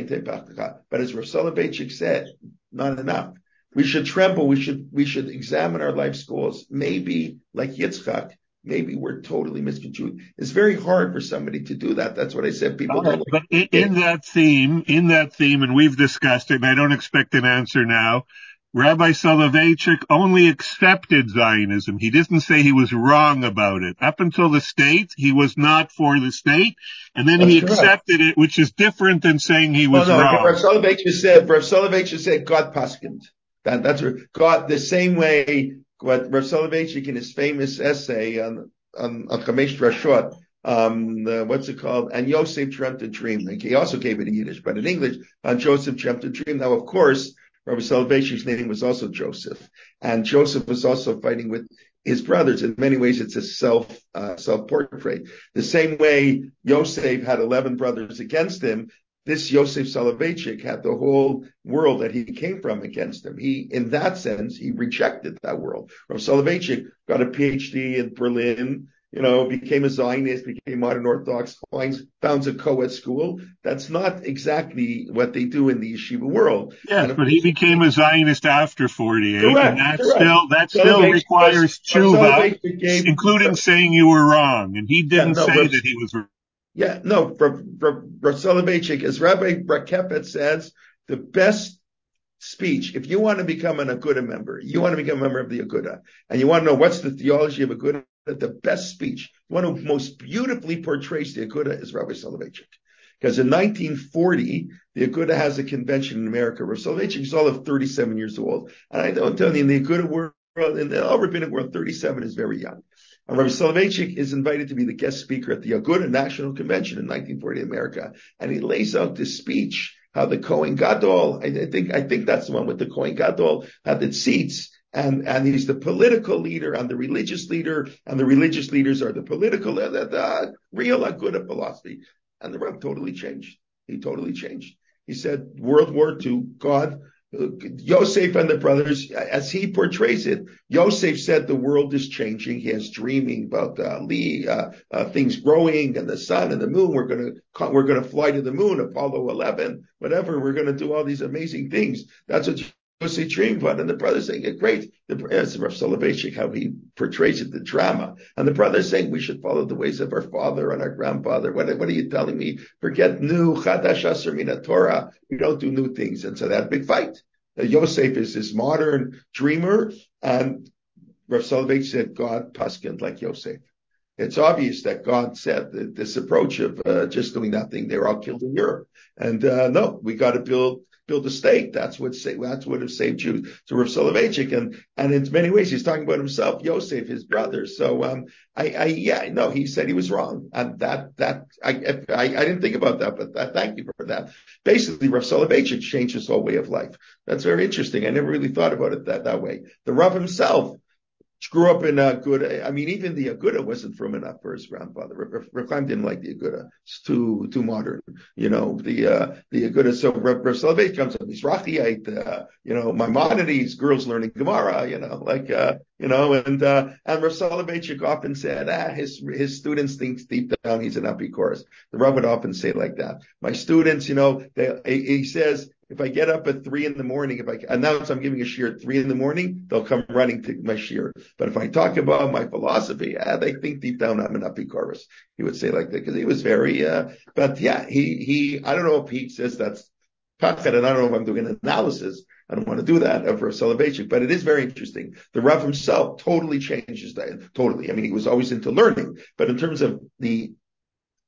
as Rav Soloveitchik said, not enough. We should tremble. We should, we should examine our life goals. Maybe like Yitzchak, maybe we're totally misconstrued. It's very hard for somebody to do that. That's what I said. People right, don't but like in, in that theme, in that theme, and we've discussed it, and I don't expect an answer now, Rabbi Soloveitchik only accepted Zionism. He didn't say he was wrong about it. Up until the state, he was not for the state, and then That's he correct. accepted it, which is different than saying he was no, no, wrong. Rav Soloveitchik said, Rav Soloveitchik said, God paskind. That, that's God, the same way what Rav Soloveitchik in his famous essay on, on, on Chamesh Rashot, um, uh, what's it called? And Yosef dreamt a dream. Like, he also gave it in Yiddish, but in English, on Joseph dreamt a dream. Now, of course, Rabbi Soloveitchik's name was also Joseph, and Joseph was also fighting with his brothers. In many ways, it's a self, uh, self-portrait. The same way Yosef had eleven brothers against him, this Yosef Soloveitchik had the whole world that he came from against him. He, in that sense, he rejected that world. Rabbi Soloveitchik got a P H D in Berlin, you know, became a Zionist, became modern Orthodox, founds a co-ed school. That's not exactly what they do in the yeshiva world. Yes, but he became a Zionist after forty-eight, correct, and that correct. still that still requires tshuva, including saying you were wrong. And he didn't yeah, no, say Rav, that he was wrong. Yeah, no, Rav Soloveitchik, as Rabbi Rakepet says, the best speech, if you want to become an Aguda member, you want to become a member of the Aguda, and you want to know what's the theology of Aguda, the best speech, the one who most beautifully portrays the Aguda is Rabbi Soloveitchik. Because in nineteen forty, the Aguda has a convention in America. Rav Soloveitchik is all of thirty-seven years old. And I don't tell you, in the Aguda world, in the all rabbinic world, thirty-seven is very young. And Rabbi Soloveitchik is invited to be the guest speaker at the Aguda National Convention in nineteen forty in America. And he lays out this speech, how the Kohen Gadol, I, I think, I think that's the one with the Kohen Gadol, had its seats. And, and he's the political leader and the religious leader, and the religious leaders are the political, the, the real Aguda philosophy. And the Rebbe totally changed. He totally changed. He said, World War Two, God, uh, Yosef and the brothers, as he portrays it, Yosef said the world is changing. He has dreaming about uh, Lee, uh, uh, things growing and the sun and the moon. We're going to, we're going to fly to the moon, Apollo eleven, whatever. We're going to do all these amazing things. That's what Yosef dreamed about. And the brothers saying, yeah, great. The, as Rav Soloveitchik, how he portrays it, the drama. And the brothers saying, we should follow the ways of our father and our grandfather. What, what are you telling me? Forget new, Chadash Asher Mina Torah. We don't do new things. And so they had a big fight. Uh, Yosef is this modern dreamer. And Rav Soloveitchik said, God paskind like Yosef. It's obvious that God said that this approach of uh, just doing nothing, they were all killed in Europe. And uh, no, we got to build build a state. That's what that's what have saved Jews. So Rav Soloveitchik, and and in many ways he's talking about himself, Yosef, his brother. So um, I, I yeah, no, he said he was wrong, and that that I I, I didn't think about that, but that, thank you for that. Basically, Rav Soloveitchik changed his whole way of life. That's very interesting. I never really thought about it that that way. The Rav himself grew up in a Aguda. I mean, even the Aguda wasn't from enough for his grandfather. Rav Chaim didn't like the Aguda. It's too too modern, you know. The uh, the Aguda. So Rav Soloveitchik comes from Mizrahiite, uh, you know, Maimonides, girls learning Gemara, you know, like uh, you know, and uh, and Rav Soloveitchik often said, ah, his his students think deep down he's an Apikoros. The Rav would often say like that. My students, you know, they he says, if I get up at three in the morning, if I announce I'm giving a shiur at three in the morning, they'll come running to my shiur. But if I talk about my philosophy, ah, they think deep down I'm an Apikoros. He would say like that because he was very, uh, but yeah, he, he, I don't know if he says that's pachad, and I don't know if I'm doing an analysis. I don't want to do that of Rav Soloveitchik, but it is very interesting. The Rav himself totally changes that. Totally. I mean, he was always into learning, but in terms of the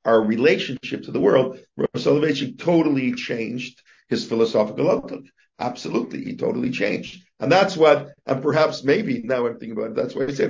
our relationship to the world, Rav Soloveitchik totally changed his philosophical outlook. Absolutely, he totally changed. And that's what, and perhaps maybe, now I'm thinking about it, that's why I said,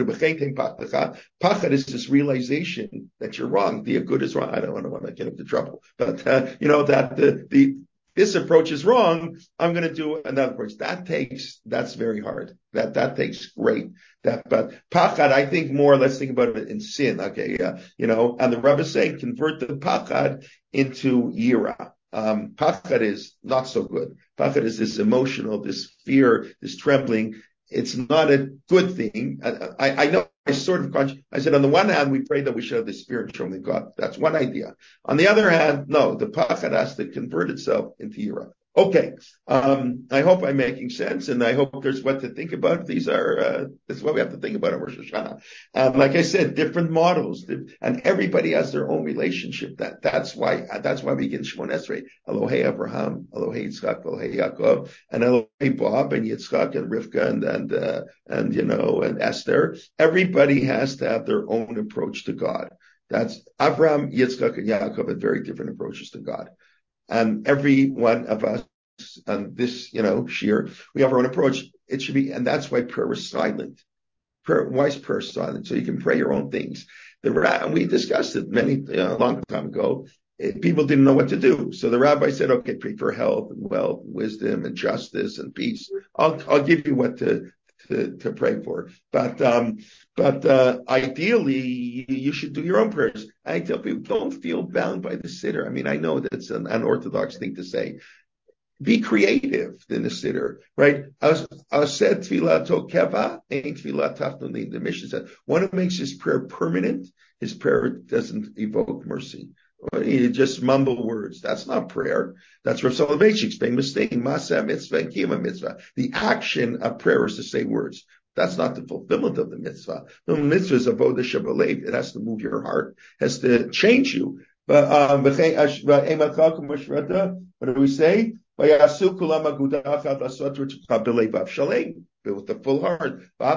pachad is this realization that you're wrong, the good is wrong. I don't, I don't want to get into trouble, but, uh, you know, that the, the, this approach is wrong, I'm going to do another approach. That takes, that's very hard. That, that takes great. That, but pachad, I think more, let's think about it in sin, okay, yeah, you know, and the Rebbe is saying, convert the pachad into yira. Um, pachad is not so good. Pachad is this emotional, this fear, this trembling. It's not a good thing. I, I, I know I sort of, I said, on the one hand, we pray that we should have the spirit of trembling God. That's one idea. On the other hand, no, the pachad has to convert itself into yira. Okay. Um, I hope I'm making sense, and I hope there's what to think about. These are, uh, this is what we have to think about in Rosh Hashanah. Um, like I said, different models, and everybody has their own relationship. That, that's why, that's why we get Shemon Esrei. Elohei Abraham, Elohei Yitzchak, Elohei Yaakov, and Elohei Bob, and Yitzchak, and Rivka, and, and, uh, and, you know, and Esther. Everybody has to have their own approach to God. That's Abraham, Yitzchak, and Yaakov had very different approaches to God. And every one of us on this, you know, shir, we have our own approach. It should be, and that's why prayer is silent. Prayer, why is prayer silent? So you can pray your own things. The and we discussed it many, you know, a long time ago. It, people didn't know what to do. So the rabbi said, okay, pray for health and wealth, and wisdom and justice and peace. I'll, I'll give you what to, to, to pray for. But, um, but, uh, ideally, you, you should do your own prayers. I tell people, don't feel bound by the siddur. I mean, I know that's an unorthodox thing to say. Be creative in the siddur, right? I said tefillah tokeva ain't tefillah tafnunin. The Mishnah said, one who makes his prayer permanent, his prayer doesn't evoke mercy. You just mumble words. That's not prayer. That's Rav Soloveitchik's famous thing. Masa mitzvah and kiyama mitzvah. The action of prayer is to say words. That's not the fulfillment of the mitzvah. The mitzvah is avodah shabalev. It has to move your heart. It has to change you. But um, what do we say? With the full heart.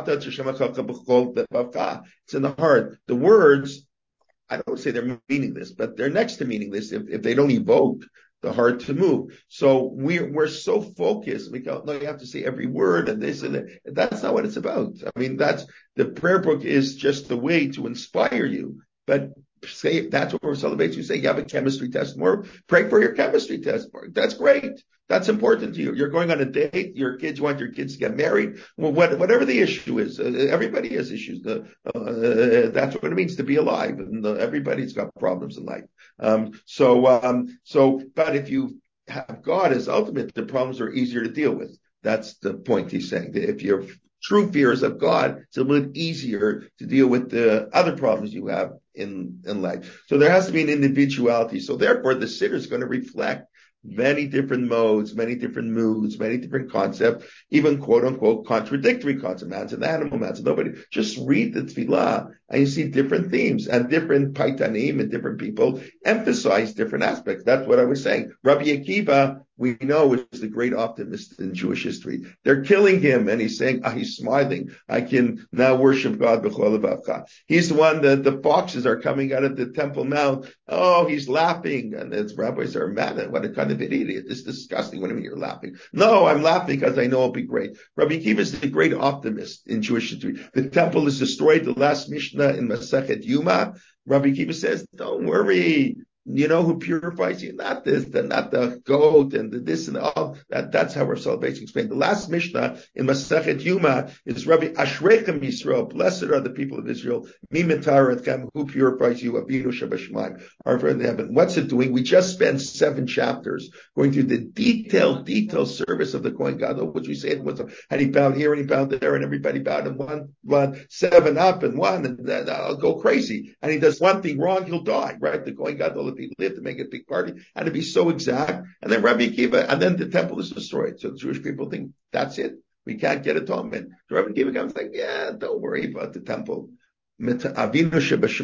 It's in the heart. The words, I don't say they're meaningless, but they're next to meaningless if, if they don't evoke the heart to move. So we're, we're so focused. We go, no, you have to say every word and this and that. That's not what it's about. I mean, that's, the prayer book is just the way to inspire you. But say, that's what we're celebrating. You say you have a chemistry test tomorrow. Pray for your chemistry test. That's great. That's important to you. You're going on a date. Your kids, you want your kids to get married. Well, what, whatever the issue is, uh, everybody has issues. Uh, uh, that's what it means to be alive. And uh, everybody's got problems in life. Um, so, um, so, but if you have God as ultimate, the problems are easier to deal with. That's the point he's saying. That if your true fears of God, it's a little easier to deal with the other problems you have in, in life. So there has to be an individuality. So therefore, the siddur is going to reflect many different modes, many different moods, many different concepts, even quote unquote contradictory concepts. Man's an animal, man's nobody. Just read the tefillah and you see different themes and different paitanim and different people emphasize different aspects. That's what I was saying. Rabbi Akiva, we know, is the great optimist in Jewish history. They're killing him and he's saying, ah, he's smiling. I can now worship God b'chol levavcha. He's the one that the foxes are coming out of the Temple Mount. Oh, he's laughing. And the rabbis are mad at what a kind of an idiot. It's disgusting. What do you mean you're laughing? No, I'm laughing because I know it'll be great. Rabbi Akiva is the great optimist in Jewish history. The temple is destroyed. The last Mishnah in Masechet Yuma, Rabbi Akiva says, don't worry. You know who purifies you? Not this, the, not the goat and the this and all. That, that's how we're celebrating explained. The last Mishnah in Masechet Yuma is Rabbi Ashrechem Yisrael. Blessed are the people of Israel. Mi mitaretchem, who purifies you? Avinu Shabashmaim, our friend in heaven. What's it doing? We just spent seven chapters going through the detailed, detailed service of the Kohen Gadol, which we say it was, and he bowed here and he bowed there and everybody bowed and one, one, seven up and one, and then I'll go crazy. And he does one thing wrong, he'll die, right? The Kohen Gadol, if he lived to make a big party, and to be so exact. And then Rabbi Akiva, and then the temple is destroyed. So the Jewish people think that's it. We can't get atonement. So Rabbi Akiva comes like, yeah, don't worry about the temple. You don't need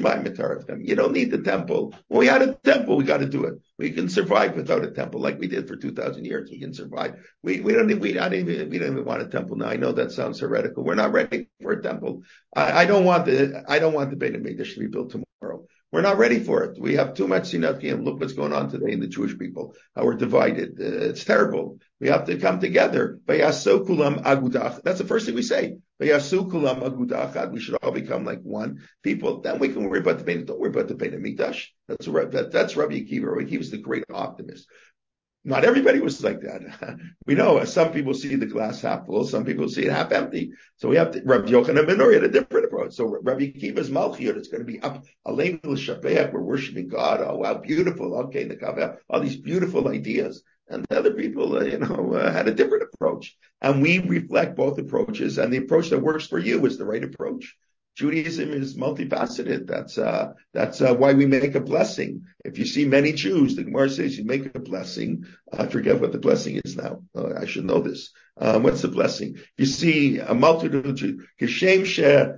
the temple. When we had a temple, we got to do it. We can survive without a temple, like we did for two thousand years. We can survive. We we don't need, we don't even we don't even want a temple now. I know that sounds heretical. We're not ready for a temple. I, I don't want the I don't want the Beit HaMikdash to be built tomorrow. We're not ready for it. We have too much sinat chiyam. Look what's going on today in the Jewish people, how we're divided. Uh, it's terrible. We have to come together. Vayasu kulam agudach. That's the first thing we say. Vayasu kulam agudach. We should all become like one people. Then we can worry about the Beit. Don't worry about the Beit Hamikdash. That's that, that's Rabbi Akiva. Rabbi Akiva was the great optimist. Not everybody was like that. We know some people see the glass half full, some people see it half empty. So we have to, Rabbi Yochanan ben Nuri had a different approach. So Rabbi Akiva's Malchiyot, it's going to be up, Aleinu l'Shabeach, we're worshiping God. Oh, wow, beautiful. Okay, Nekaveh, all these beautiful ideas. And the other people, uh, you know, uh, had a different approach. And we reflect both approaches, and the approach that works for you is the right approach. Judaism is multifaceted. That's uh, that's uh, why we make a blessing. If you see many Jews, the Gemara says you make a blessing. I forget what the blessing is now. Uh, I should know this. Um, what's the blessing? You see a multitude of Jews. Kishem she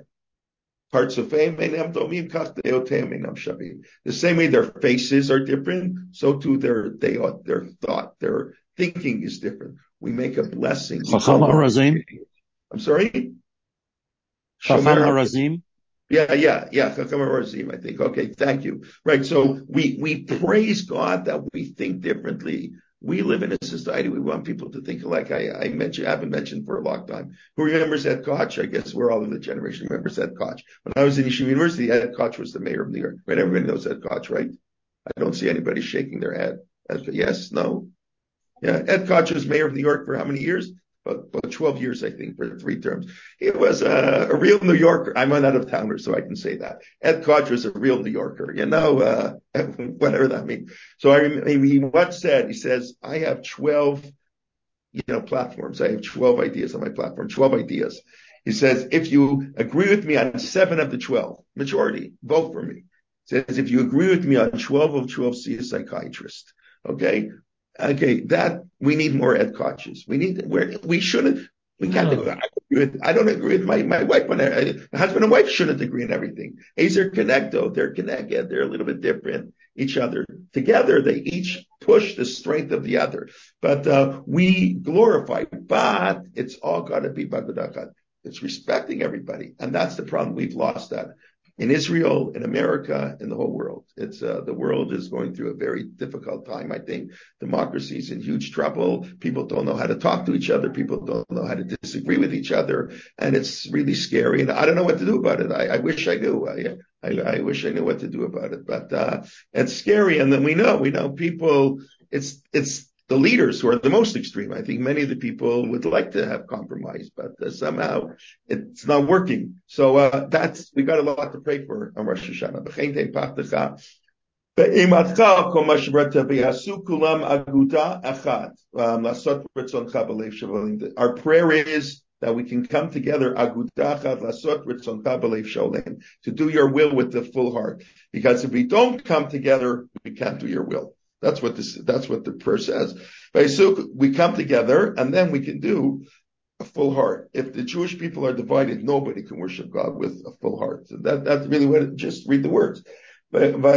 partzufim einam domim kach deoteim einam shavim. The same way their faces are different, so too their they are, their thought, their thinking is different. We make a blessing. Chacham HaRazim. I'm sorry. Chacham HaRazim. Yeah, yeah, yeah. Chacham HaRazim, I think. Okay, thank you. Right. So we, we praise God that we think differently. We live in a society, we want people to think alike. I, I mentioned, I haven't mentioned for a long time. Who remembers Ed Koch? I guess we're all in the generation who remembers Ed Koch. When I was in Yeshiva University, Ed Koch was the mayor of New York. Right? Everybody knows Ed Koch, right? I don't see anybody shaking their head. Ed, yes, no? Yeah, Ed Koch was mayor of New York for how many years? About, about twelve years, I think, for three terms. He was a, a real New Yorker. I'm an out-of-towner, so I can say that. Ed Koch was a real New Yorker, you know, uh, whatever that means. So I remember he once said, he says, I have twelve, you know, platforms. I have twelve ideas on my platform, twelve ideas. He says, if you agree with me on seven of the twelve, majority, vote for me. He says, if you agree with me on twelve of twelve, see a psychiatrist. Okay? Okay, that we need more Ed Koches. We need where we shouldn't. We can't. No. I, agree with, I don't agree with my my wife on it. Husband and wife shouldn't agree on everything. Azer connecto, they're connected. They're a little bit different each other. Together, they each push the strength of the other. But uh, we glorify. But it's all got to be bagudachat. It's respecting everybody, and that's the problem. We've lost that. In Israel, in America, in the whole world. It's, uh, the world is going through a very difficult time, I think. Democracy is in huge trouble. People don't know how to talk to each other. People don't know how to disagree with each other. And it's really scary. And I don't know what to do about it. I, I wish I knew. I, I, I wish I knew what to do about it. But, uh, it's scary. And then we know, we know people, it's, it's, the leaders who are the most extreme. I think many of the people would like to have compromise, but uh, somehow it's not working. So uh, that's we got a lot to pray for on Rosh Hashanah. Our prayer is that we can come together to do your will with the full heart. Because if we don't come together, we can't do your will. That's what this, that's what the prayer says. We come together and then we can do a full heart. If the Jewish people are divided, nobody can worship God with a full heart. So that, that's really what it, just read the words. Now, what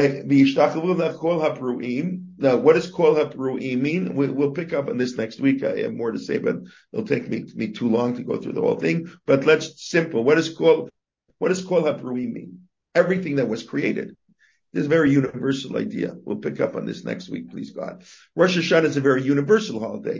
does kol hapruim mean? We, we'll pick up on this next week. I have more to say, but it'll take me, me too long to go through the whole thing. But let's simple. What is kol, what does kol hapruim mean? Everything that was created. This is a very universal idea. We'll pick up on this next week, please God. Rosh Hashanah is a very universal holiday.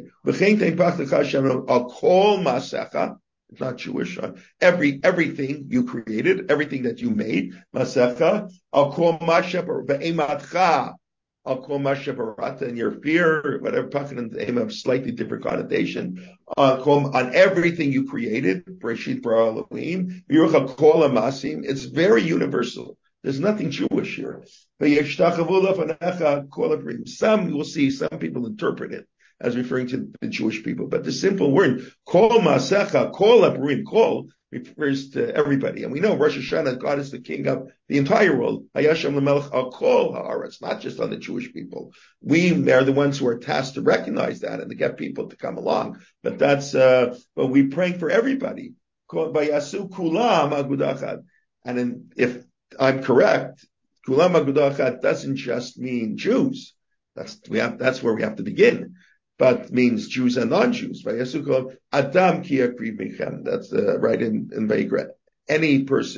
It's not Jewish. Every, everything you created, everything that you made, masecha, I'll call mashabar, be'ematcha, I'll call mashabarata, and your fear, whatever, talking in the aim of slightly different connotation, I'll call on everything you created, Breshit bara Elohim, it's very universal. There's nothing Jewish here. Some you will see, some people interpret it as referring to the Jewish people. But the simple word, kol masecha, kol aprim, kol, refers to everybody. And we know Rosh Hashanah, God is the king of the entire world. Hayasham l'melech al kol ha'aretz, not just on the Jewish people. We are the ones who are tasked to recognize that and to get people to come along. But that's, uh, but we praying for everybody. Vayasu kulam agudachad. And then if I'm correct, kulam agudachad doesn't just mean Jews. That's, we have, that's where we have to begin. But means Jews and non-Jews. Adam ki akriv michem. That's uh, right in, in Vayikra. Any person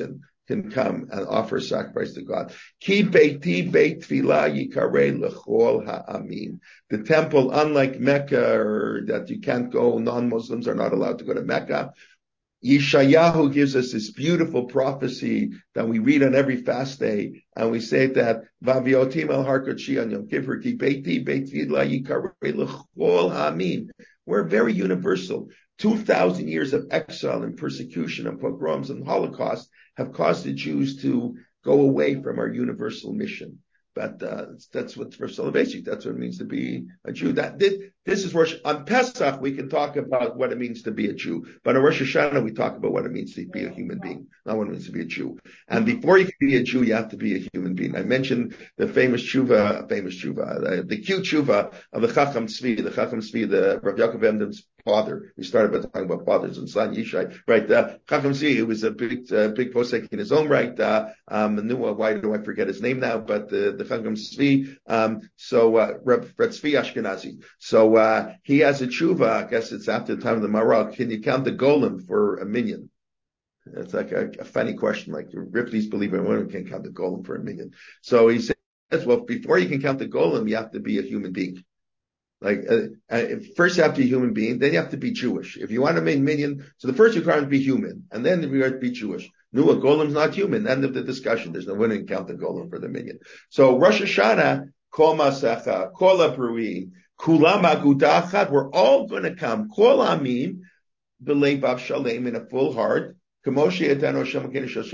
can come and offer a sacrifice to God. Ki beiti beit tefillah yikarei l'chol ha'amin. The temple, unlike Mecca, or that you can't go, non-Muslims are not allowed to go to Mecca. Yeshayahu gives us this beautiful prophecy that we read on every fast day, and we say that Vaviotim al Har Kodeshi on Yom Kippur Ki Beiti Beit Tefillah Yikarei L'Chol Ha'amin. We're very universal. Two thousand years of exile and persecution and pogroms and Holocaust have caused the Jews to go away from our universal mission. But uh, that's what's for basic. That's what it means to be a Jew. That this, this is Rosh. On Pesach we can talk about what it means to be a Jew, but on Rosh Hashanah we talk about what it means to be a human being, not what it means to be a Jew. And before you can be a Jew, you have to be a human being. I mentioned the famous tshuva, famous tshuva, the, the cute tshuva of the Chacham Tzvi, the Chacham Tzvi, the Rav Yaakov Emden's father. We started by talking about fathers and son, Yishai. Right, uh, Chacham Tzvi, he was a big, uh, big posek in his own right. Uh, um, why do I forget his name now? But the, the Chacham Tzvi, um, so, uh, Rav Tzvi Ashkenazi. So, uh, he has a tshuva, I guess it's after the time of the Maral. Can you count the golem for a minyan? It's like a, a funny question, like Ripley's believer, one can count the golem for a minyan. So he says, well, before you can count the golem, you have to be a human being. Like, uh, uh, first you have to be a human being, then you have to be Jewish. If you want to make minyan, so the first requirement is be human, and then you have to be Jewish. No, a golem's not human. End of the discussion. There's no one who can count the golem for the minyan. So Rosh Hashanah, Kol Masecha, Kol Abruim, Kulam Agudachat, we're all going to come. Kol Amin, B'lei Bav Shalem, in a full heart. And your awesome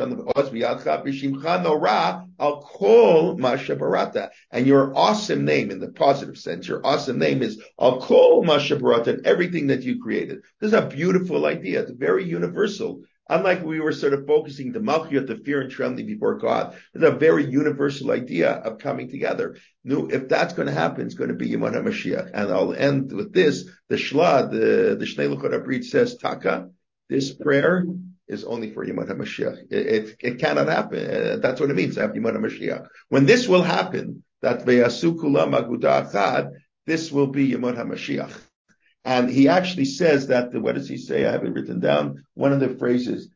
name, in the positive sense, your awesome name is Al Kol Masha Barata, and everything that you created. This is a beautiful idea. It's very universal. Unlike we were sort of focusing the Malchut, the fear and trembling before God, it's a very universal idea of coming together. No, if that's going to happen, it's going to be Yemot HaMashiach. And I'll end with this. The Shla, the, the Shnei Luchot HaBrit says, Taka, this prayer is only for Yemot HaMashiach. It, it, it cannot happen. Uh, that's what it means to have Yemot HaMashiach. When this will happen, that Ve'yasu Kulam Agudah Achad, this will be Yemot HaMashiach. And he actually says that, the, what does he say? I have it written down. One of the phrases,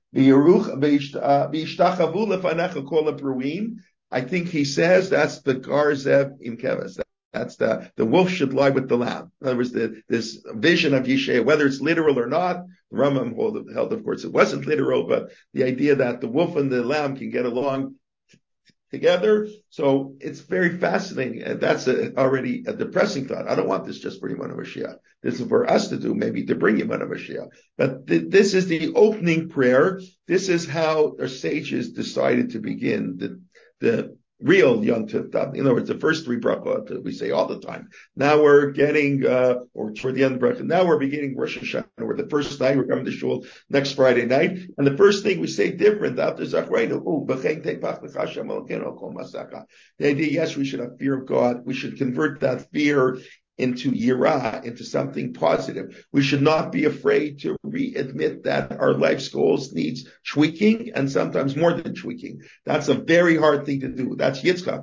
I think he says that's the Garzev Im Keves. That's the, the wolf should lie with the lamb. In other words, the, this vision of Yeshua, whether it's literal or not, the Rambam held, held, of course, it wasn't literal, but the idea that the wolf and the lamb can get along together. So it's very fascinating. And that's a, already a depressing thought. I don't want this just for Yemot HaMashiach. This is for us to do, maybe to bring Yemot HaMashiach. But th- this is the opening prayer. This is how our sages decided to begin the, the real Yom Tov. In other words, the first three brachot we say all the time. Now we're getting, uh, or toward the end of the brachot, now we're beginning Rosh Hashanah. We're the first night, we're coming to shul next Friday night. And the first thing we say different after Zachraynu, oh, b'chein teipach b'chashem elokenu kol masacha. The idea, yes, we should have fear of God. We should convert that fear into yirah, into something positive. We should not be afraid to readmit that our life's goals needs tweaking, and sometimes more than tweaking. That's a very hard thing to do. That's Yitzchak.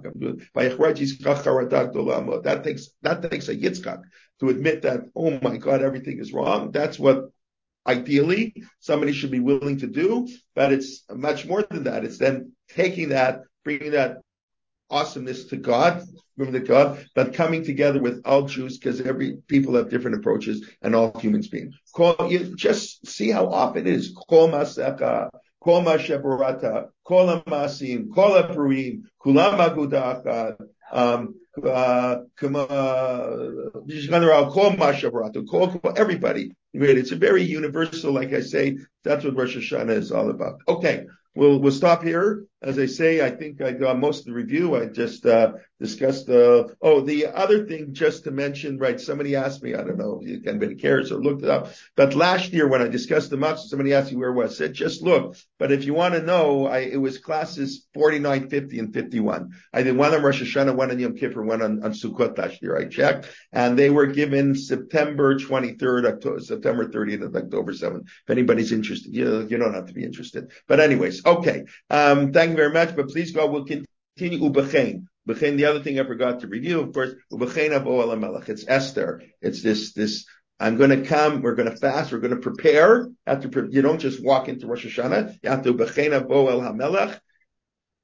That takes, that takes a Yitzchak to admit that, oh my God, everything is wrong. That's what ideally somebody should be willing to do, but it's much more than that. It's then taking that, bringing that awesomeness to God, moving to God, but coming together with all Jews, because every people have different approaches, and all humans beings. Call, you just see how often it is. Kol Masecha, Kol Mashebarata, Kol Amasim, Kol Abruim, Kulam Agudach, um, uh, Kol Mashebarata, Kol everybody. It's a very universal, like I say, that's what Rosh Hashanah is all about. Okay. We'll, we'll stop here. As I say, I think I got most of the review. I just, uh, discussed, uh, oh, the other thing just to mention, right? Somebody asked me, I don't know if anybody cares or looked it up, but last year when I discussed the Matzah, somebody asked me where it was. I said, just look. But if you want to know, I, it was classes forty-nine, fifty, and fifty-one. I did one on Rosh Hashanah, one on Yom Kippur, one on, on Sukkot last year. I checked, and they were given September twenty-third, October, September thirtieth, and October seventh. If anybody's interested, you, you don't have to be interested. But anyways, okay. Um, thank you very much, but please God, we'll continue. Ubechein. Ubechein, the other thing I forgot to review, of course, Ubechein avo el hamelech. It's Esther. It's this, this, I'm going to come, we're going to fast, we're going to prepare. Have to, you don't just walk into Rosh Hashanah. You have to Ubechein avo el hamelech.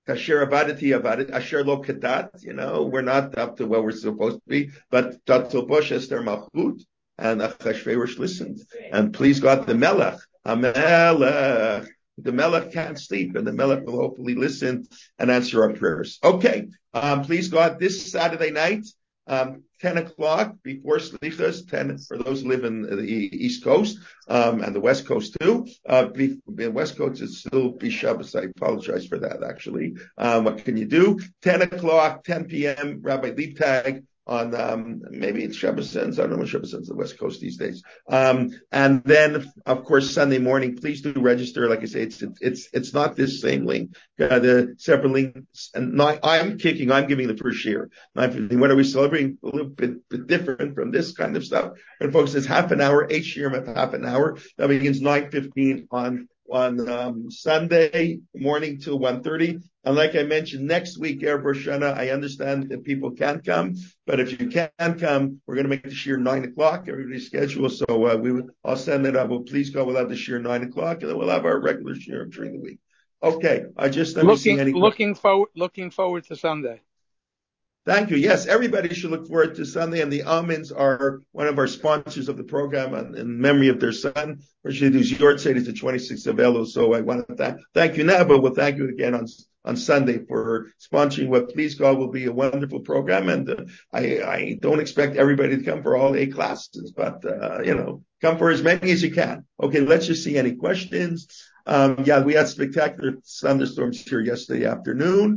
Kasher avadati avadat, asher lo kadat, you know, we're not up to where we're supposed to be, but Tatul Bosh Esther Malchut, and Achashverosh listened. And please God, the Melech, HaMelech, the Melech can't sleep, and the Melech will hopefully listen and answer our prayers. Okay, um, please God, this Saturday night, um, ten o'clock before Slichas, ten for those who live in the East Coast, um, and the West Coast too. Uh, be, the West Coast is still be Shabbos. I apologize for that, actually. Um, what can you do? ten o'clock, ten p.m., Rabbi Liebtag on, um, maybe it's Shabbos ends. I don't know when Shabbos ends the West Coast these days. Um, and then, of course, Sunday morning, please do register. Like I say, it's, it's, it's not this same link, uh, the separate links. And not, I'm kicking, I'm giving the first year. nine fifteen. What are we celebrating? A little bit, bit different from this kind of stuff. And folks, it's half an hour, eight shirim at half an hour. That begins nine fifteen on, on, um, Sunday morning till one thirty. And like I mentioned, next week, Erev Rosh Hashanah, I understand that people can't come, but if you can come, we're going to make the shir nine o'clock, everybody's schedule. So, uh, we will, I'll send it up. Well, please go. We'll have the shir nine o'clock, and then we'll have our regular shir during the week. Okay. I just, let me see any looking forward, looking forward to Sunday. Thank you. Yes, everybody should look forward to Sunday, and the Almonds are one of our sponsors of the program and in memory of their son. Rashidu's Yortzeit is the twenty-sixth of Elul, so I want to thank, thank you now, but we'll thank you again on on Sunday for sponsoring what, please God, will be a wonderful program. And uh, I, I don't expect everybody to come for all eight classes, but, uh, you know, come for as many as you can. Okay, let's just see any questions. Um, yeah, we had spectacular thunderstorms here yesterday afternoon.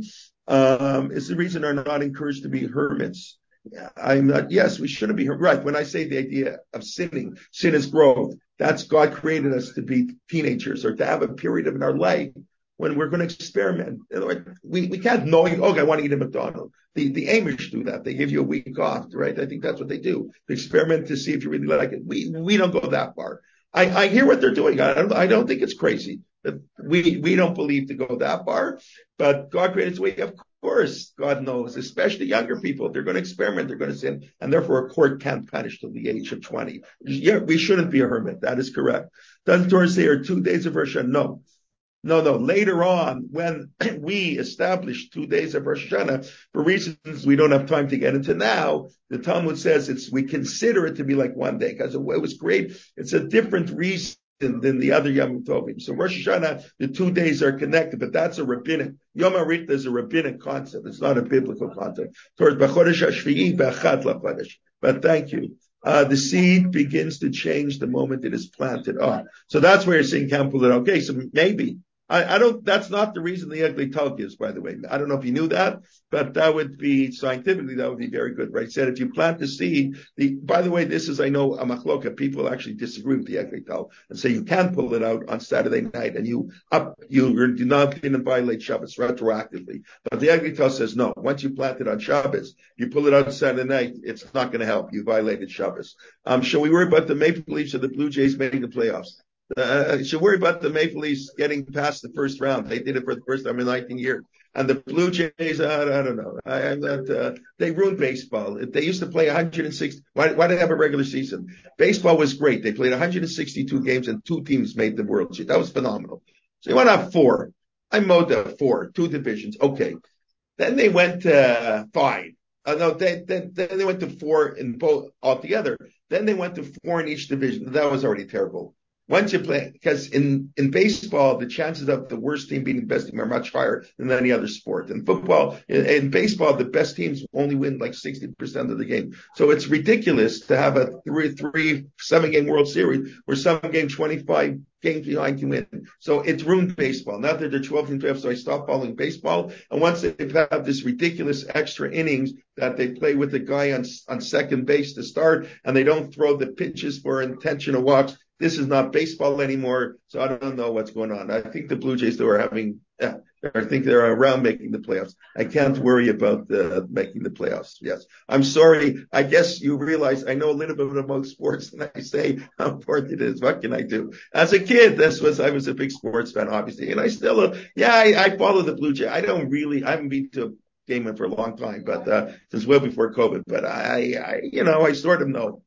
Um, is the reason are not encouraged to be hermits. I'm not, yes, we shouldn't be, right. When I say the idea of sinning, sin is growth. That's God created us to be teenagers or to have a period of in our life when we're going to experiment. We, we can't know, oh, I want to eat a McDonald's. The, the Amish do that. They give you a week off, right? I think that's what they do. They experiment to see if you really like it. We, we don't go that far. I, I hear what they're doing. I don't, I don't think it's crazy. We, we don't believe to go that far, but God created this way. Of course, God knows, especially younger people. They're going to experiment. They're going to sin. And therefore a court can't punish till the age of twenty. Yeah, we shouldn't be a hermit. That is correct. Doesn't Torah say are two days of Rosh Hashanah? No. No, no. Later on, when we established two days of Rosh Hashanah, for reasons we don't have time to get into now, the Talmud says it's, we consider it to be like one day because it was great. It's a different reason than the other Yom Tovim. So Rosh Hashanah, the two days are connected, but that's a rabbinic. Yom HaRitha is a rabbinic concept. It's not a biblical concept. Towards B'chodesh HaShvi'i B'achat LaChodesh. But thank you. Uh, the seed begins to change the moment it is planted. Oh, so that's where you're saying can't pull it. Okay, so maybe. I, I don't, that's not the reason the ugly talk is, by the way. I don't know if you knew that, but that would be, scientifically, that would be very good, right? Said if you plant the seed, the, by the way, this is, I know, a machloka, people actually disagree with the ugly talk and say you can pull it out on Saturday night and you up, you do not didn't violate Shabbos retroactively. But the ugly talk says no, once you plant it on Shabbos, you pull it out on Saturday night, it's not going to help. You violated Shabbos. Um, shall we worry about the Maple Leafs or the Blue Jays making the playoffs? Uh, should worry about the Maple Leafs getting past the first round. They did it for the first time in nineteen years. And the Blue Jays, uh, I don't know. I, I'm not, uh, they ruined baseball. They used to play one hundred sixty. Why, why did they have a regular season? Baseball was great. They played one hundred sixty-two games and two teams made the World Series. That was phenomenal. So you want to have four. I mowed the four, two divisions. Okay. Then they went to uh, five. Uh, no, they, then, then they went to four in both altogether. Then they went to four in each division. That was already terrible. Once you play, because in, in baseball, the chances of the worst team beating the best team are much higher than any other sport. In football, in, in baseball, the best teams only win like sixty percent of the game. So it's ridiculous to have a three, three, seven game World Series where some game twenty-five games behind can win. So it's ruined baseball. Now that they're twelve and twelve, so I stopped following baseball. And once they have this ridiculous extra innings that they play with the guy on, on second base to start, and they don't throw the pitches for intentional walks, this is not baseball anymore, so I don't know what's going on. I think the Blue Jays, though, are having, yeah, I think they're around making the playoffs. I can't worry about the, making the playoffs. Yes. I'm sorry. I guess you realize I know a little bit about sports, and I say how important it is. What can I do? As a kid, this was, I was a big sports fan, obviously, and I still, uh, yeah, I, I follow the Blue Jays. I don't really, I haven't been to a game for a long time, but, uh, since well before COVID, but I, I, you know, I sort of know.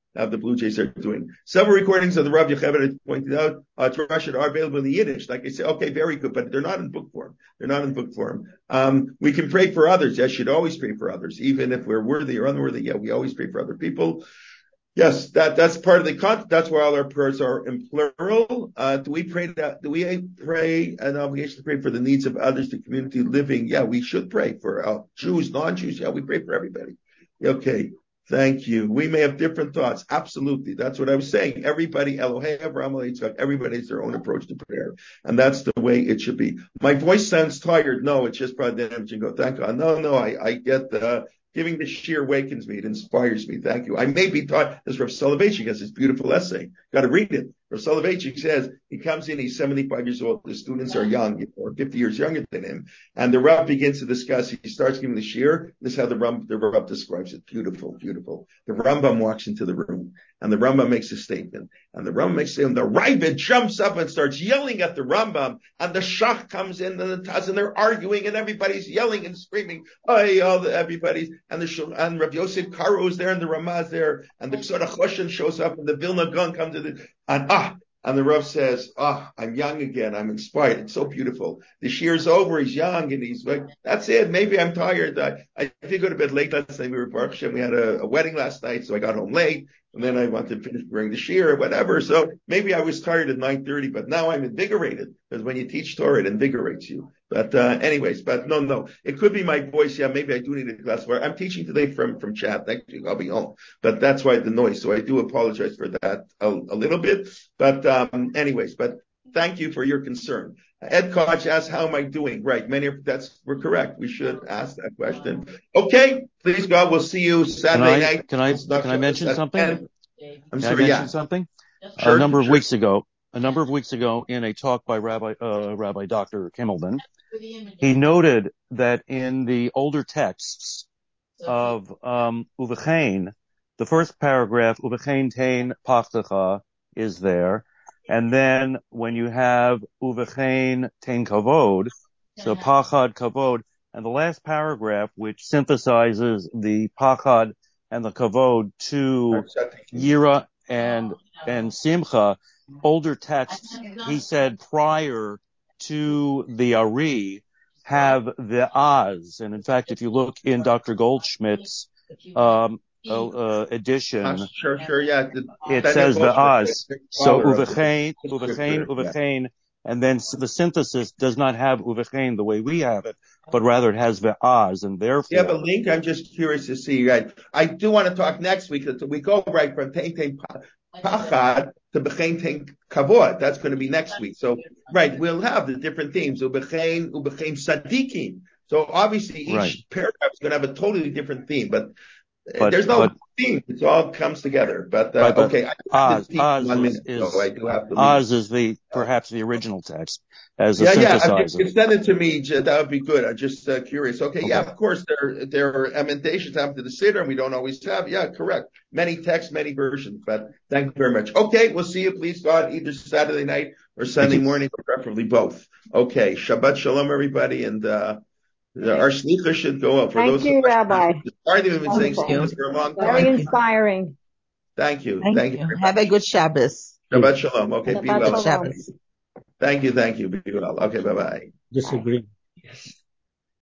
how the Blue Jays are doing. Several recordings of the Rav Yocheved pointed out, uh, Russian are available in the Yiddish. Like I say, okay, very good, but they're not in book form. They're not in book form. Um, we can pray for others. Yes, should always pray for others, even if we're worthy or unworthy. Yeah, we always pray for other people. Yes, that, that's part of the content. That's why all our prayers are in plural. Uh, do we pray that, do we pray an obligation to pray for the needs of others, the community living? Yeah, we should pray for uh, Jews, non-Jews. Yeah, we pray for everybody. Okay. Thank you. We may have different thoughts. Absolutely. That's what I was saying. Everybody, Elohei, Avraham, Yitzchak, everybody has their own approach to prayer. And that's the way it should be. My voice sounds tired. No, it's just brought damage and go, thank God. No, no, I, I get the, giving the sheer awakens me. It inspires me. Thank you. I may be taught, this Rav Soloveitchik has this beautiful essay. Got to read it. Rav Soloveitchik says, he comes in, he's seventy-five years old. The students are young, or fifty years younger than him. And the Rav begins to discuss, he starts giving the shiur. This is how the Rav, the Rav describes it. Beautiful, beautiful. The Rambam walks into the room, and the Rambam makes a statement. And the Rambam makes a statement. The Ravid jumps up and starts yelling at the Rambam, and the Shach comes in, and the Taz, and they're arguing, and everybody's yelling and screaming. Oh, all the, everybody's, and the, and Rav Yosef Karo is there, and the Ramah is there, and the Ksod HaChoshen shows up, and the Vilna Gaon comes to the, and ah, and the Rav says, ah, I'm young again. I'm inspired. It's so beautiful. The shiur's over. He's young, and he's like, that's it. Maybe I'm tired. I, I did go to bed late last night. We were at Baruch Hashem. We had a, a wedding last night, so I got home late. And then I wanted to finish bringing the shiur or whatever. So maybe I was tired at nine thirty, but now I'm invigorated, because when you teach Torah, it invigorates you. But, uh, anyways, but no, no, it could be my voice. Yeah, maybe I do need a glass of water. I'm teaching today from, from chat. Thank you. I'll be home, but that's why the noise. So I do apologize for that a, a little bit, but, um, anyways, but thank you for your concern. Ed Koch asked, how am I doing? Right. Many of that's, we're correct. We should ask that question. Okay. Please God, we'll see you Saturday can I, night. Can I, can I mention something? I'm can sorry, I mention yeah. something? Sure, a number of sure. weeks ago, a number of weeks ago in a talk by Rabbi, uh, Rabbi Doctor Kimmelman, he noted that in the older texts of, um, Uvechain, the first paragraph, Uvechain tein pachtecha, is there. And then when you have Uvechain tein kavod, so pachad kavod, and the last paragraph, which synthesizes the pachad and the kavod to yira and, and simcha, older texts, he said prior to the Ari, have the az. And in fact, if you look in Doctor Goldschmidt's, um, uh, edition, uh, sure, sure, yeah. The, it says the az. So uvechain, uvechain, yeah. uvechain, and then the synthesis does not have uvechain the way we have it, but rather it has the az, and therefore. Yeah, but Link, I'm just curious to see, right? I do want to talk next week. We go right from tein tein pachad to bechein tein kavod. That's going to be next week. So, right, we'll have the different themes. Ubechein, ubechein sadikim. So obviously each right. paragraph is going to have a totally different theme, but, but there's no but, theme. It all comes together. But, uh, right, but okay, Oz, Oz one is, minute, is so I do have to Oz is the perhaps the original text as a yeah, synthesizer. Yeah, if you send it to me, that would be good. I'm just uh, curious. Okay, okay, yeah, of course there there are emendations after the Siddur, and we don't always have. Yeah, correct. Many texts, many versions. But thank you very much. Okay, we'll see you, please God, either Saturday night or Sunday morning, or preferably both. Okay, Shabbat Shalom, everybody, and uh, our sneaker should go up. For Thank those you, Rabbi. Already been saying sneakers for a long time. Very inspiring. Thank you. Thank, thank you. you. Have a good Shabbos. Shabbat Shalom. Okay, Shabbat be well. Shalom. Thank you, thank you. Be well. Okay, bye bye. Disagree. Yes.